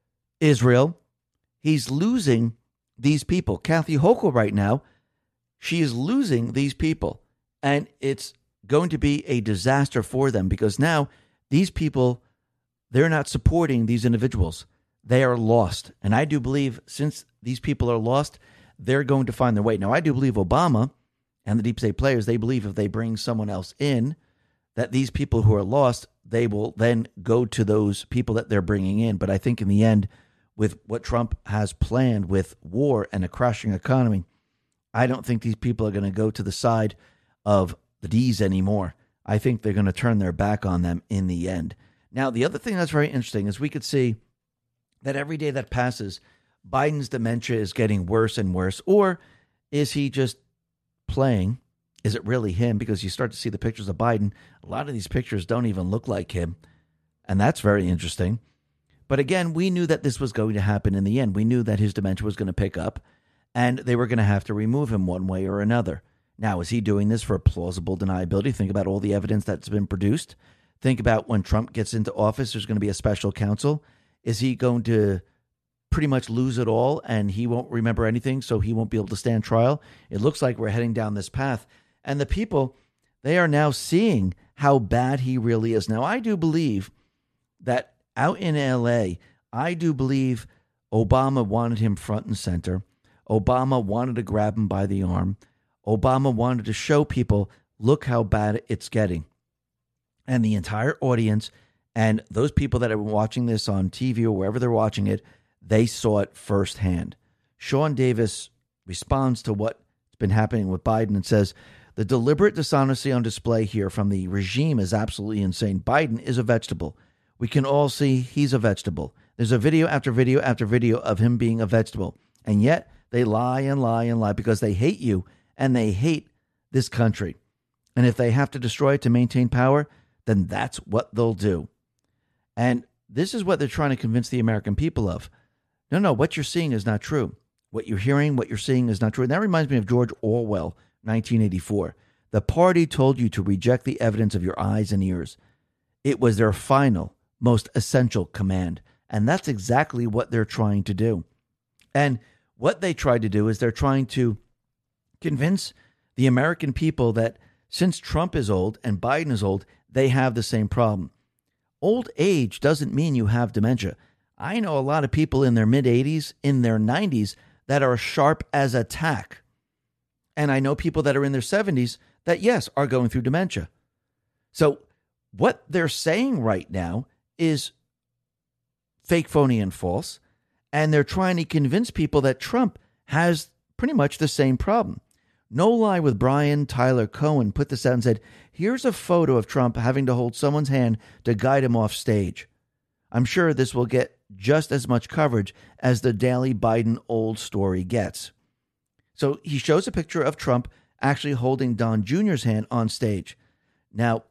Israel, he's losing these people. Kathy Hochul right now, she is losing these people. And it's going to be a disaster for them because now these people, they're not supporting these individuals. They are lost. And I do believe since these people are lost, they're going to find their way. Now, I do believe Obama and the deep state players, they believe if they bring someone else in, that these people who are lost, they will then go to those people that they're bringing in. But I think in the end, with what Trump has planned with war and a crashing economy, I don't think these people are going to go to the side of the D's anymore. I think they're going to turn their back on them in the end. Now, the other thing that's very interesting is we could see that every day that passes, Biden's dementia is getting worse and worse. Or is he just playing? Is it really him? Because you start to see the pictures of Biden. A lot of these pictures don't even look like him. And that's very interesting. But again, we knew that this was going to happen in the end. We knew that his dementia was going to pick up and they were going to have to remove him one way or another. Now, is he doing this for plausible deniability? Think about all the evidence that's been produced. Think about when Trump gets into office, there's going to be a special counsel. Is he going to pretty much lose it all and he won't remember anything, so he won't be able to stand trial? It looks like we're heading down this path. And the people, they are now seeing how bad he really is. Now, I do believe that out in L.A., I do believe Obama wanted him front and center. Obama wanted to grab him by the arm. Obama wanted to show people, look how bad it's getting. And the entire audience And those people that are watching this on TV or wherever they're watching it, they saw it firsthand. Sean Davis responds to what's been happening with Biden and says, the deliberate dishonesty on display here from the regime is absolutely insane. Biden is a vegetable. We can all see he's a vegetable. There's a video after video after video of him being a vegetable. And yet they lie and lie and lie because they hate you and they hate this country. And if they have to destroy it to maintain power, then that's what they'll do. And this is what they're trying to convince the American people of. No, what you're seeing is not true. What you're hearing, what you're seeing is not true. And that reminds me of George Orwell, 1984. The party told you to reject the evidence of your eyes and ears. It was their final, most essential command. And that's exactly what they're trying to do. And what they tried to do is they're trying to convince the American people that since Trump is old and Biden is old, they have the same problem. Old age doesn't mean you have dementia. I know a lot of people in their mid-80s, in their 90s, that are sharp as a tack. And I know people that are in their 70s that, yes, are going through dementia. So what they're saying right now is fake, phony, and false. And they're trying to convince people that Trump has pretty much the same problem. No Lie with Brian Tyler Cohen put this out and said, here's a photo of Trump having to hold someone's hand to guide him off stage. I'm sure this will get just as much coverage as the daily Biden old story gets. So he shows a picture of Trump actually holding Don Jr.'s hand on stage. Now,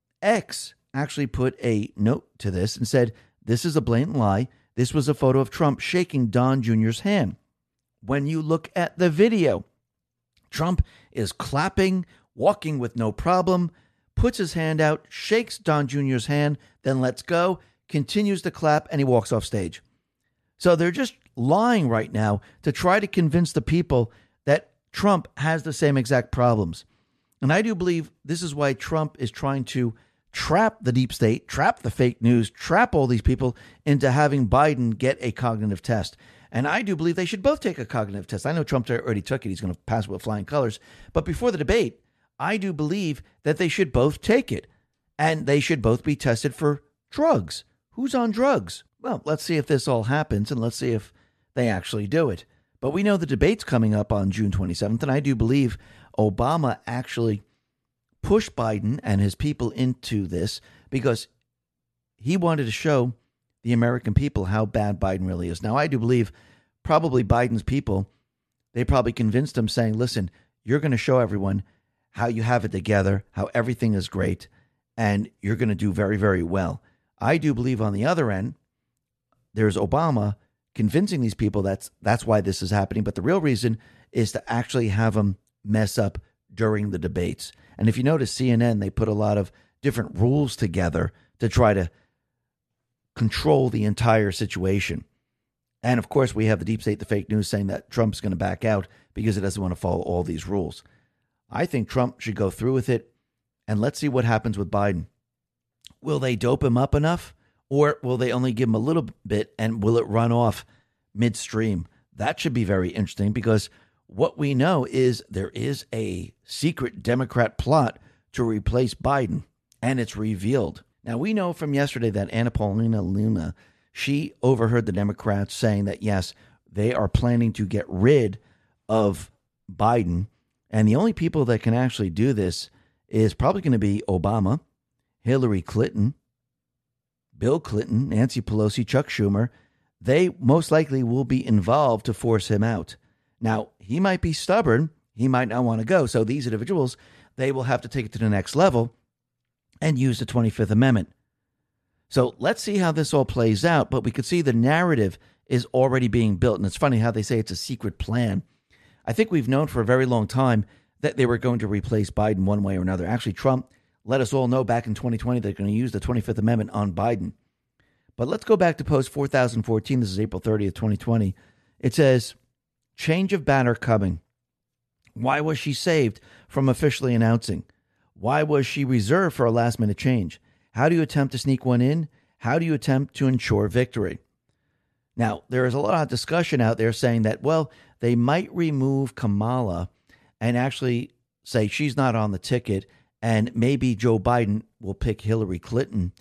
X actually put a note to this and said, this is a blatant lie. This was a photo of Trump shaking Don Jr.'s hand. When you look at the video, Trump is clapping, walking with no problem, puts his hand out, shakes Don Jr.'s hand, then lets go, continues to clap, and he walks off stage. So they're just lying right now to try to convince the people that Trump has the same exact problems. And I do believe this is why Trump is trying to trap the deep state, trap the fake news, trap all these people into having Biden get a cognitive test. And I do believe they should both take a cognitive test. I know Trump already took it. He's going to pass it with flying colors. But before the debate, I do believe that they should both take it. And they should both be tested for drugs. Who's on drugs? Well, let's see if this all happens, and let's see if they actually do it. But we know the debate's coming up on June 27th, and I do believe Obama actually pushed Biden and his people into this because he wanted to show the American people how bad Biden really is. Now, I do believe probably Biden's people, they probably convinced him saying, listen, you're going to show everyone how you have it together, how everything is great, and you're going to do very, very well. I do believe on the other end, there's Obama convincing these people that's why this is happening. But the real reason is to actually have them mess up during the debates. And if you notice CNN, they put a lot of different rules together to try to control the entire situation. And of course, we have the deep state, the fake news saying that Trump's going to back out because he doesn't want to follow all these rules. I think Trump should go through with it. And let's see what happens with Biden. Will they dope him up enough? Or will they only give him a little bit and will it run off midstream? That should be very interesting because what we know is there is a secret Democrat plot to replace Biden, and it's revealed. Now, we know from yesterday that Anna Paulina Luna, she overheard the Democrats saying that, yes, they are planning to get rid of Biden. And the only people that can actually do this is probably going to be Obama, Hillary Clinton, Bill Clinton, Nancy Pelosi, Chuck Schumer. They most likely will be involved to force him out. Now, he might be stubborn. He might not want to go. So these individuals, they will have to take it to the next level and use the 25th Amendment. So let's see how this all plays out. But we could see the narrative is already being built. And it's funny how they say it's a secret plan. I think we've known for a very long time that they were going to replace Biden one way or another. Actually, Trump let us all know back in 2020 they're going to use the 25th Amendment on Biden. But let's go back to post 4014. This is April 30th, 2020. It says, change of banner coming. Why was she saved from officially announcing? Why was she reserved for a last-minute change? How do you attempt to sneak one in? How do you attempt to ensure victory? Now, there is a lot of discussion out there saying that, well, they might remove Kamala and actually say she's not on the ticket, and maybe Joe Biden will pick Hillary Clinton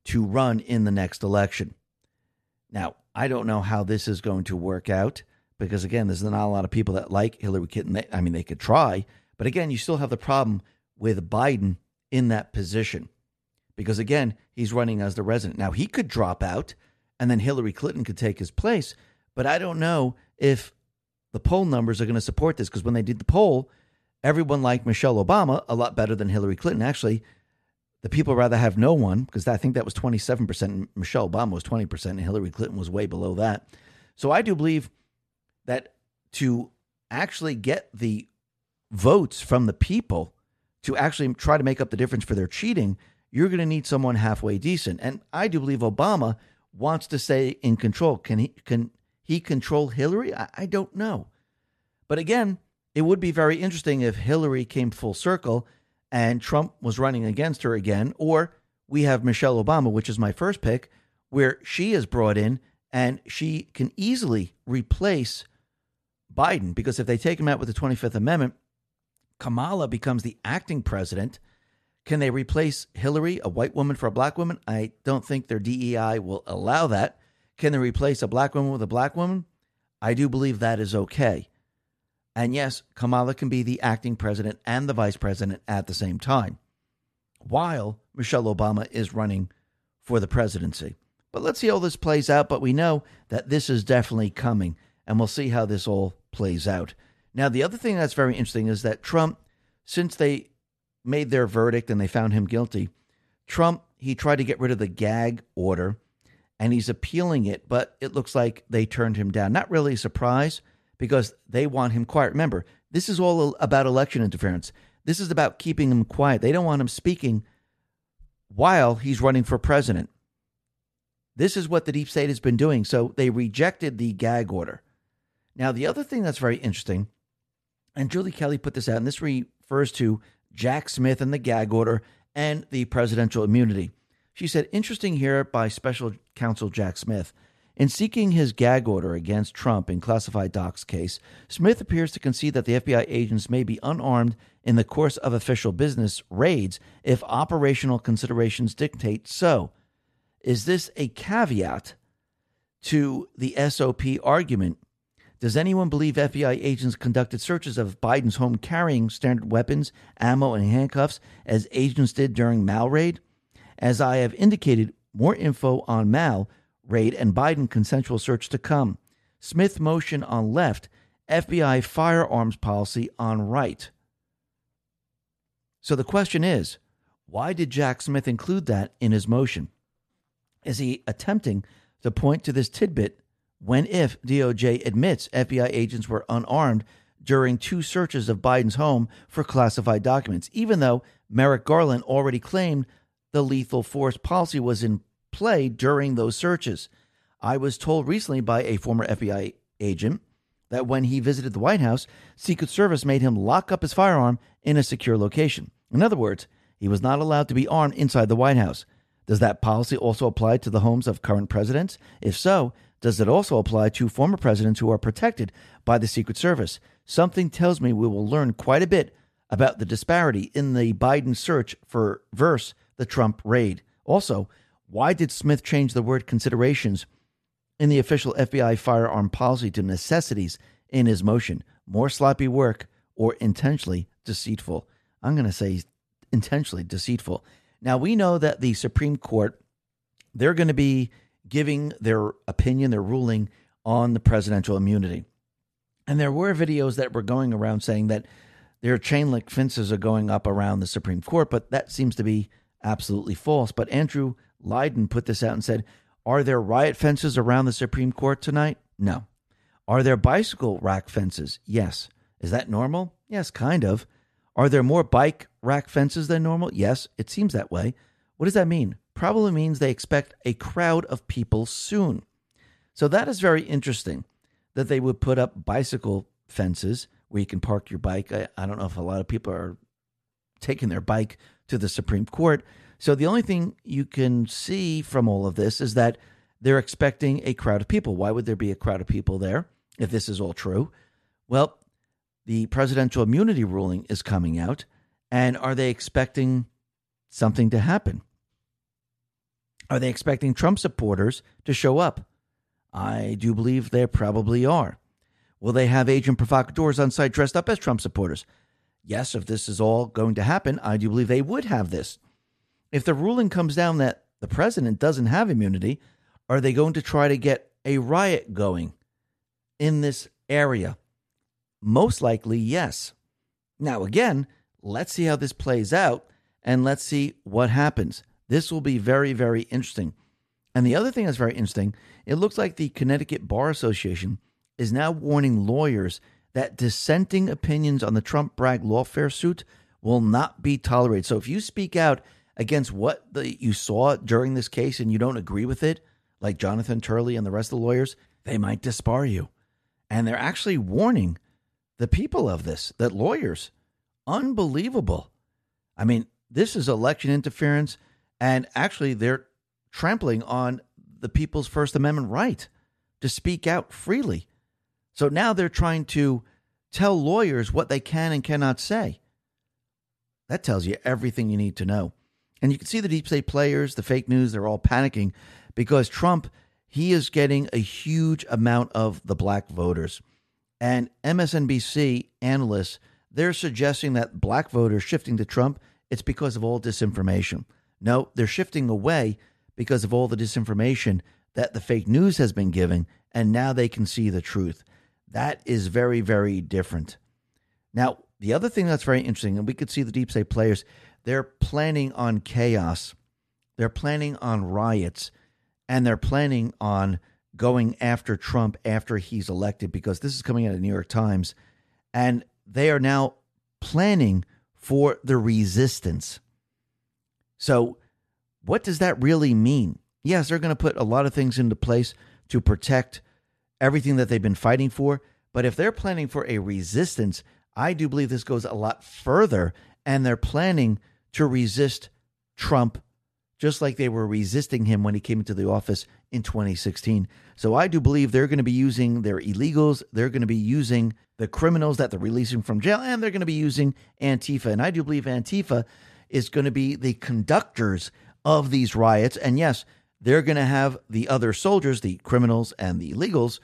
to run in the next election. Now, I don't know how this is going to work out because, again, there's not a lot of people that like Hillary Clinton. I mean, they could try. But, again, you still have the problem with Biden in that position because, again, he's running as the president. Now, he could drop out and then Hillary Clinton could take his place. But I don't know if the poll numbers are going to support this because when they did the poll, everyone liked Michelle Obama a lot better than Hillary Clinton. Actually, the people rather have no one because I think that was 27%. Michelle Obama was 20%, and Hillary Clinton was way below that. So I do believe that to actually get the votes from the people to actually try to make up the difference for their cheating, you're going to need someone halfway decent. And I do believe Obama wants to stay in control. Can he control Hillary? I don't know. But again, it would be very interesting if Hillary came full circle and Trump was running against her again, or we have Michelle Obama, which is my first pick, where she is brought in and she can easily replace Biden, because if they take him out with the 25th Amendment, Kamala becomes the acting president. Can they replace Hillary, a white woman, for a black woman? I don't think their DEI will allow that. Can they replace a black woman with a black woman? I do believe that is okay. And yes, Kamala can be the acting president and the vice president at the same time, while Michelle Obama is running for the presidency. But let's see how this plays out. But we know that this is definitely coming, and we'll see how this all plays out. Now, the other thing that's very interesting is that Trump, since they made their verdict and they found him guilty, Trump, he tried to get rid of the gag order, and he's appealing it, but it looks like they turned him down. Not really a surprise, because they want him quiet. Remember, this is all about election interference. This is about keeping him quiet. They don't want him speaking while he's running for president. This is what the deep state has been doing. So they rejected the gag order. Now, the other thing that's very interesting, and Julie Kelly put this out, and this refers to Jack Smith and the gag order and the presidential immunity. She said, interesting here by special counsel Jack Smith. In seeking his gag order against Trump in classified docs case, Smith appears to concede that the FBI agents may be unarmed in the course of official business raids if operational considerations dictate so. Is this a caveat to the SOP argument? Does anyone believe FBI agents conducted searches of Biden's home carrying standard weapons, ammo, and handcuffs as agents did during Mal raid? As I have indicated, more info on Mal raid and Biden consensual search to come. Smith motion on left, FBI firearms policy on right. So the question is, why did Jack Smith include that in his motion? Is he attempting to point to this tidbit when if DOJ admits FBI agents were unarmed during two searches of Biden's home for classified documents, even though Merrick Garland already claimed the lethal force policy was in play during those searches? I was told recently by a former FBI agent that when he visited the White House, Secret Service made him lock up his firearm in a secure location. In other words, he was not allowed to be armed inside the White House. Does that policy also apply to the homes of current presidents? If so, does it also apply to former presidents who are protected by the Secret Service? Something tells me we will learn quite a bit about the disparity in the Biden search for versus the Trump raid. Also, why did Smith change the word considerations in the official FBI firearm policy to necessities in his motion? More sloppy work or intentionally deceitful? I'm going to say intentionally deceitful. Now, we know that the Supreme Court, they're going to be giving their opinion, their ruling on the presidential immunity. And there were videos that were going around saying that their chain link fences are going up around the Supreme Court, but that seems to be absolutely false. But Andrew Leiden put this out and said, are there riot fences around the Supreme Court tonight? No. Are there bicycle rack fences? Yes. Is that normal? Yes, kind of. Are there more bike rack fences than normal? Yes, it seems that way. What does that mean? Probably means they expect a crowd of people soon. So that is very interesting that they would put up bicycle fences where you can park your bike. I don't know if a lot of people are taking their bike to the Supreme Court. So the only thing you can see from all of this is that they're expecting a crowd of people. Why would there be a crowd of people there if this is all true? Well, the presidential immunity ruling is coming out, and are they expecting something to happen? Are they expecting Trump supporters to show up? I do believe they probably are. Will they have agent provocateurs on site dressed up as Trump supporters? Yes, if this is all going to happen, I do believe they would have this. If the ruling comes down that the president doesn't have immunity, are they going to try to get a riot going in this area? Most likely, yes. Now, again, let's see how this plays out and let's see what happens. This will be very, very interesting. And the other thing that's very interesting, it looks like the Connecticut Bar Association is now warning lawyers that dissenting opinions on the Trump-Bragg lawfare suit will not be tolerated. So if you speak out against what you saw during this case and you don't agree with it, like Jonathan Turley and the rest of the lawyers, they might disbar you. And they're actually warning the people of this, that lawyers, unbelievable. I mean, this is election interference, and actually they're trampling on the people's First Amendment right to speak out freely. So now they're trying to tell lawyers what they can and cannot say. That tells you everything you need to know. And you can see the deep state players, the fake news, they're all panicking because Trump, he is getting a huge amount of the black voters. And MSNBC analysts, they're suggesting that black voters shifting to Trump, it's because of all disinformation. No, they're shifting away because of all the disinformation that the fake news has been giving, and now they can see the truth. That is very, very different. Now, the other thing that's very interesting, and we could see the deep state players, they're planning on chaos. They're planning on riots, and they're planning on going after Trump after he's elected, because this is coming out of the New York Times, and they are now planning for the resistance. So what does that really mean? Yes, they're going to put a lot of things into place to protect everything that they've been fighting for. But if they're planning for a resistance, I do believe this goes a lot further, and they're planning to resist Trump just like they were resisting him when he came into the office in 2016. So I do believe they're going to be using their illegals. They're going to be using the criminals that they're releasing from jail, and they're going to be using Antifa. And I do believe Antifa is going to be the conductors of these riots. And yes, they're going to have the other soldiers, the criminals and the illegals,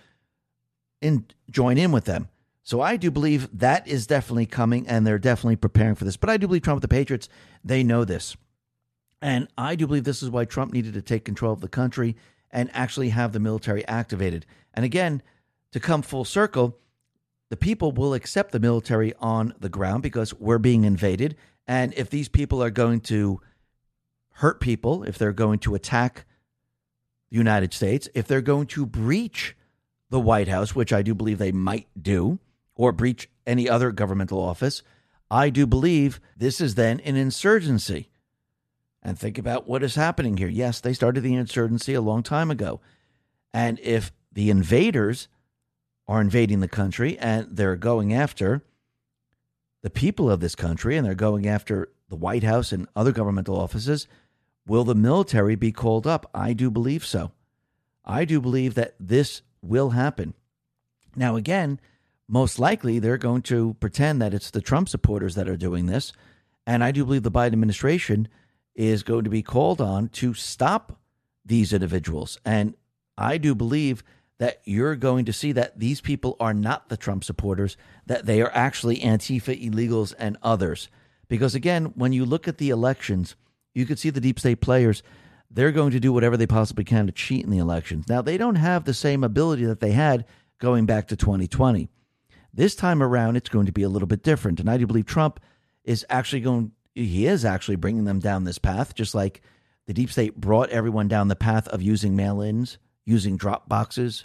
join in with them. So I do believe that is definitely coming, and they're definitely preparing for this. But I do believe Trump with the Patriots, they know this. And I do believe this is why Trump needed to take control of the country and actually have the military activated. And again, to come full circle, the people will accept the military on the ground because we're being invaded. And if these people are going to hurt people, if they're going to attack the United States, if they're going to breach the White House, which I do believe they might do, or breach any other governmental office, I do believe this is then an insurgency. And think about what is happening here. Yes, they started the insurgency a long time ago. And if the invaders are invading the country and they're going after the people of this country and they're going after the White House and other governmental offices, will the military be called up? I do believe so. I do believe that this will happen. Now, again, most likely they're going to pretend that it's the Trump supporters that are doing this. And I do believe the Biden administration is going to be called on to stop these individuals. And I do believe that you're going to see that these people are not the Trump supporters, that they are actually Antifa, illegals, and others. Because again, when you look at the elections, you can see the deep state players, they're going to do whatever they possibly can to cheat in the elections. Now, they don't have the same ability that they had going back to 2020. This time around, it's going to be a little bit different. And I do believe Trump is actually bringing them down this path, just like the deep state brought everyone down the path of using mail-ins, using drop boxes,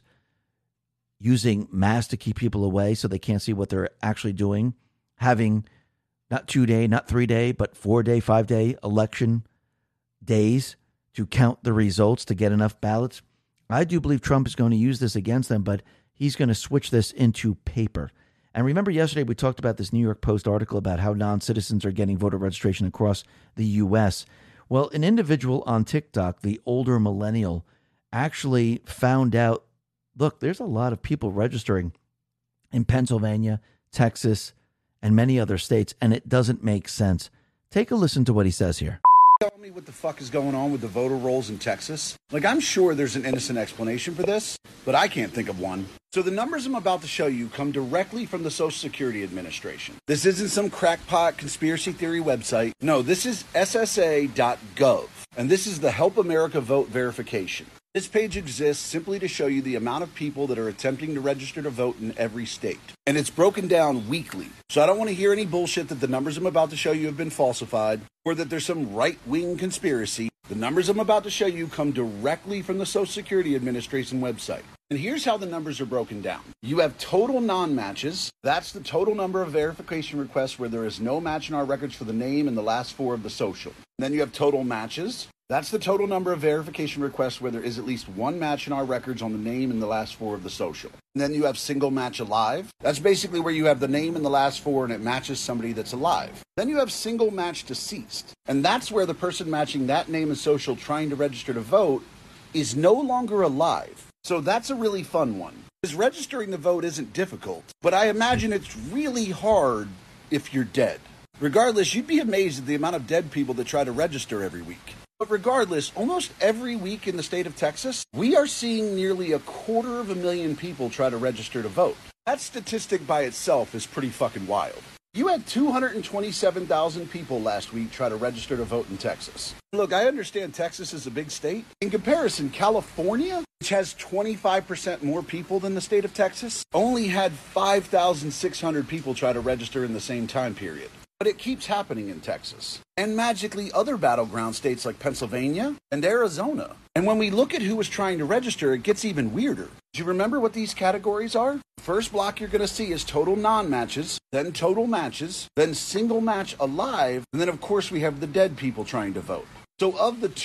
using masks to keep people away so they can't see what they're actually doing, having not 2-day, not 3-day, but 4-day, 5-day election days to count the results to get enough ballots. I do believe Trump is going to use this against them, but he's going to switch this into paper. And remember yesterday we talked about this New York Post article about how non-citizens are getting voter registration across the U.S. Well, an individual on TikTok, the older millennial, actually found out, look, there's a lot of people registering in Pennsylvania, Texas, and many other states, and it doesn't make sense. Take a listen to what he says here. Tell me what the fuck is going on with the voter rolls in Texas? Like, I'm sure there's an innocent explanation for this, but I can't think of one. So the numbers I'm about to show you come directly from the Social Security Administration. This isn't some crackpot conspiracy theory website. No, this is SSA.gov, and this is the Help America Vote verification. This page exists simply to show you the amount of people that are attempting to register to vote in every state. And it's broken down weekly. So I don't want to hear any bullshit that the numbers I'm about to show you have been falsified or that there's some right-wing conspiracy. The numbers I'm about to show you come directly from the Social Security Administration website. And here's how the numbers are broken down. You have total non-matches. That's the total number of verification requests where there is no match in our records for the name and the last four of the social. And then you have total matches. That's the total number of verification requests where there is at least one match in our records on the name and the last four of the social. And then you have single match alive. That's basically where you have the name and the last four and it matches somebody that's alive. Then you have single match deceased. And that's where the person matching that name and social trying to register to vote is no longer alive. So that's a really fun one. Because registering to vote isn't difficult, but I imagine it's really hard if you're dead. Regardless, you'd be amazed at the amount of dead people that try to register every week. But regardless, almost every week in the state of Texas, we are seeing nearly 250,000 people try to register to vote. That statistic by itself is pretty fucking wild. You had 227,000 people last week try to register to vote in Texas. Look, I understand Texas is a big state. In comparison, California, which has 25% more people than the state of Texas, only had 5,600 people try to register in the same time period. But it keeps happening in Texas. And magically, other battleground states like Pennsylvania and Arizona. And when we look at who was trying to register, it gets even weirder. Do you remember what these categories are? First block you're going to see is total non-matches, then total matches, then single match alive, and then of course we have the dead people trying to vote. So of the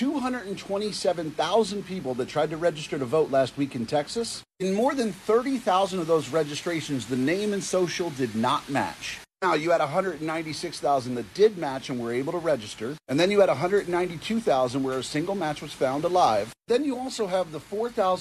227,000 people that tried to register to vote last week in Texas, in more than 30,000 of those registrations, the name and social did not match. Now, you had 196,000 that did match and were able to register. And then you had 192,000 where a single match was found alive. Then you also have the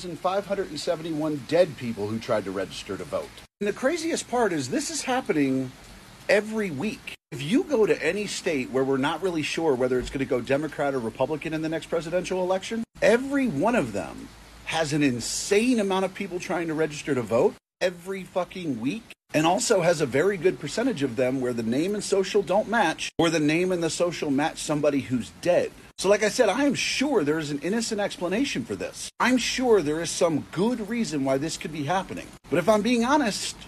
4,571 dead people who tried to register to vote. And the craziest part is this is happening every week. If you go to any state where we're not really sure whether it's going to go Democrat or Republican in the next presidential election, every one of them has an insane amount of people trying to register to vote every fucking week. And also has a very good percentage of them where the name and social don't match, or the name and the social match somebody who's dead. So like I said, I am sure there is an innocent explanation for this. I'm sure there is some good reason why this could be happening. But if I'm being honest,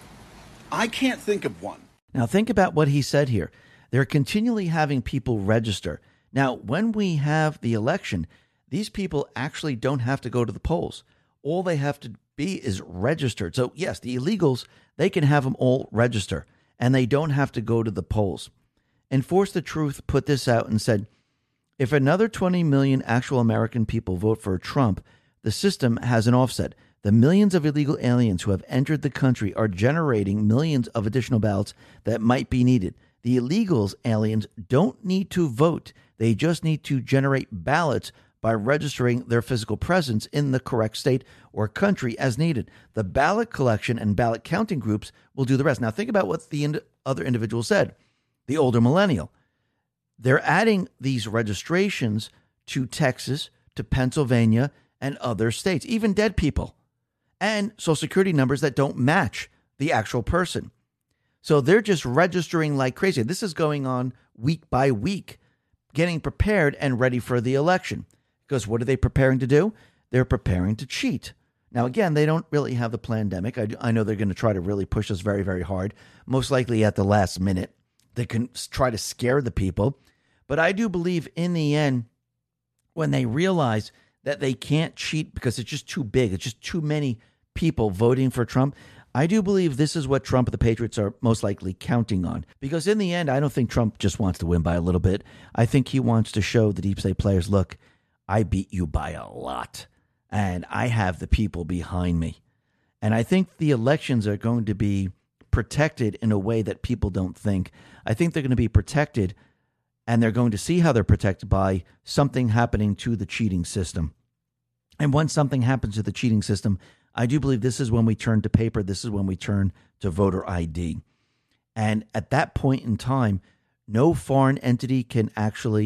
I can't think of one. Now think about what he said here. They're continually having people register. Now, when we have the election, these people actually don't have to go to the polls. All they have to be is registered. So yes, the illegals, they can have them all register and they don't have to go to the polls. Enforce the Truth put this out and said, if another 20 million actual American people vote for Trump, the system has an offset. The millions of illegal aliens who have entered the country are generating millions of additional ballots that might be needed. The illegals, aliens, don't need to vote. They just need to generate ballots by registering their physical presence in the correct state or country as needed. The ballot collection and ballot counting groups will do the rest. Now, think about what the other individual said, the older millennial. They're adding these registrations to Texas, to Pennsylvania, and other states, even dead people, and Social Security numbers that don't match the actual person. So they're just registering like crazy. This is going on week by week, getting prepared and ready for the election. Because what are they preparing to do? They're preparing to cheat. Now, again, they don't really have the pandemic. I know they're going to try to really push us very, very hard, most likely at the last minute. They can try to scare the people. But I do believe in the end, when they realize that they can't cheat because it's just too big, it's just too many people voting for Trump, I do believe this is what Trump and the Patriots are most likely counting on. Because in the end, I don't think Trump just wants to win by a little bit. I think he wants to show the deep state players, look, I beat you by a lot, and I have the people behind me. And I think the elections are going to be protected in a way that people don't think. I think they're going to be protected, and they're going to see how they're protected by something happening to the cheating system. And once something happens to the cheating system, I do believe this is when we turn to paper. This is when we turn to voter ID. And at that point in time, no foreign entity can actually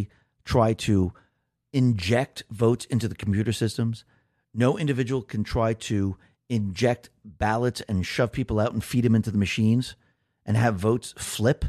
try to inject votes into the computer systems. No individual can try to inject ballots and shove people out and feed them into the machines and have votes flip.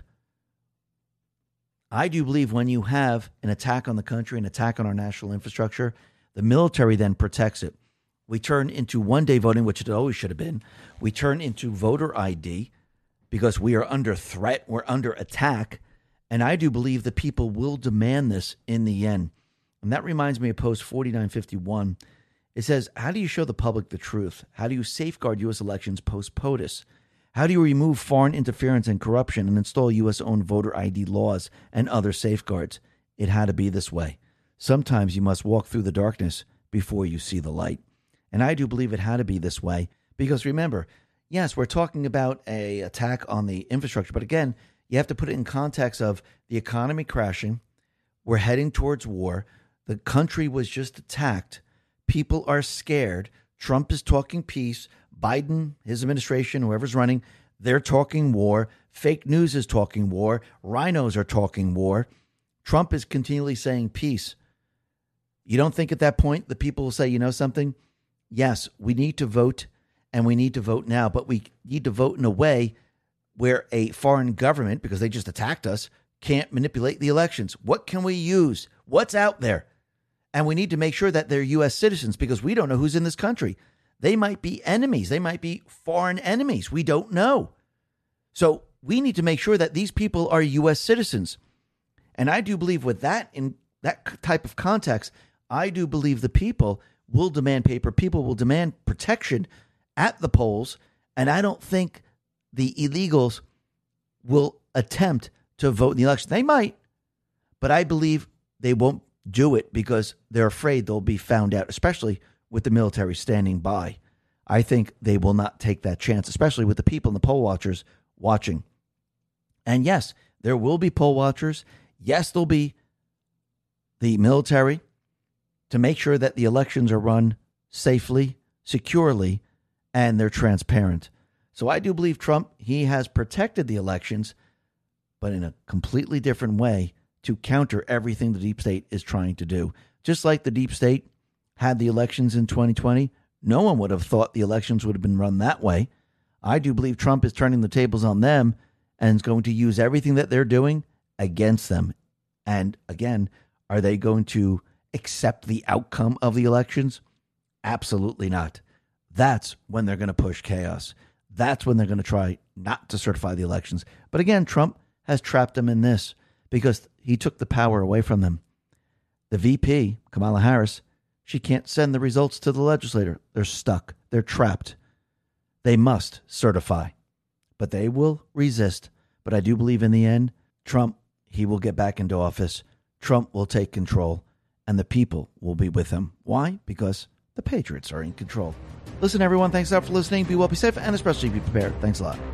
I do believe when you have an attack on the country, an attack on our national infrastructure, the military then protects it. We turn into one-day voting, which it always should have been. We turn into voter ID because we are under threat. We're under attack. And I do believe the people will demand this in the end. And that reminds me of Post 4951. It says, how do you show the public the truth? How do you safeguard U.S. elections post-POTUS? How do you remove foreign interference and corruption and install U.S.-owned voter ID laws and other safeguards? It had to be this way. Sometimes you must walk through the darkness before you see the light. And I do believe it had to be this way because remember, yes, we're talking about an attack on the infrastructure, but again, you have to put it in context of the economy crashing. We're heading towards war. The country was just attacked. People are scared. Trump is talking peace. Biden, his administration, whoever's running, they're talking war. Fake news is talking war. Rhinos are talking war. Trump is continually saying peace. You don't think at that point the people will say, you know something? Yes, we need to vote, and we need to vote now, but we need to vote in a way where a foreign government, because they just attacked us, can't manipulate the elections. What can we use? What's out there? And we need to make sure that they're U.S. citizens because we don't know who's in this country. They might be enemies. They might be foreign enemies. We don't know. So we need to make sure that these people are U.S. citizens. And I do believe with that, in that type of context, I do believe the people will demand paper. People will demand protection at the polls. And I don't think the illegals will attempt to vote in the election. They might, but I believe they won't do it because they're afraid they'll be found out, especially with the military standing by. I think they will not take that chance, especially with the people and the poll watchers watching. And yes, there will be poll watchers. Yes, there'll be the military to make sure that the elections are run safely, securely, and they're transparent. So I do believe Trump, he has protected the elections, but in a completely different way to counter everything the deep state is trying to do. Just like the deep state had the elections in 2020, no one would have thought the elections would have been run that way. I do believe Trump is turning the tables on them and is going to use everything that they're doing against them. And again, are they going to accept the outcome of the elections? Absolutely not. That's when they're going to push chaos. That's when they're going to try not to certify the elections. But again, Trump has trapped them in this because he took the power away from them. The VP, Kamala Harris, she can't send the results to the legislator. They're stuck. They're trapped. They must certify. But they will resist. But I do believe in the end, Trump, he will get back into office. Trump will take control. And the people will be with him. Why? Because the Patriots are in control. Listen, everyone, thanks a lot for listening. Be well, be safe, and especially be prepared. Thanks a lot.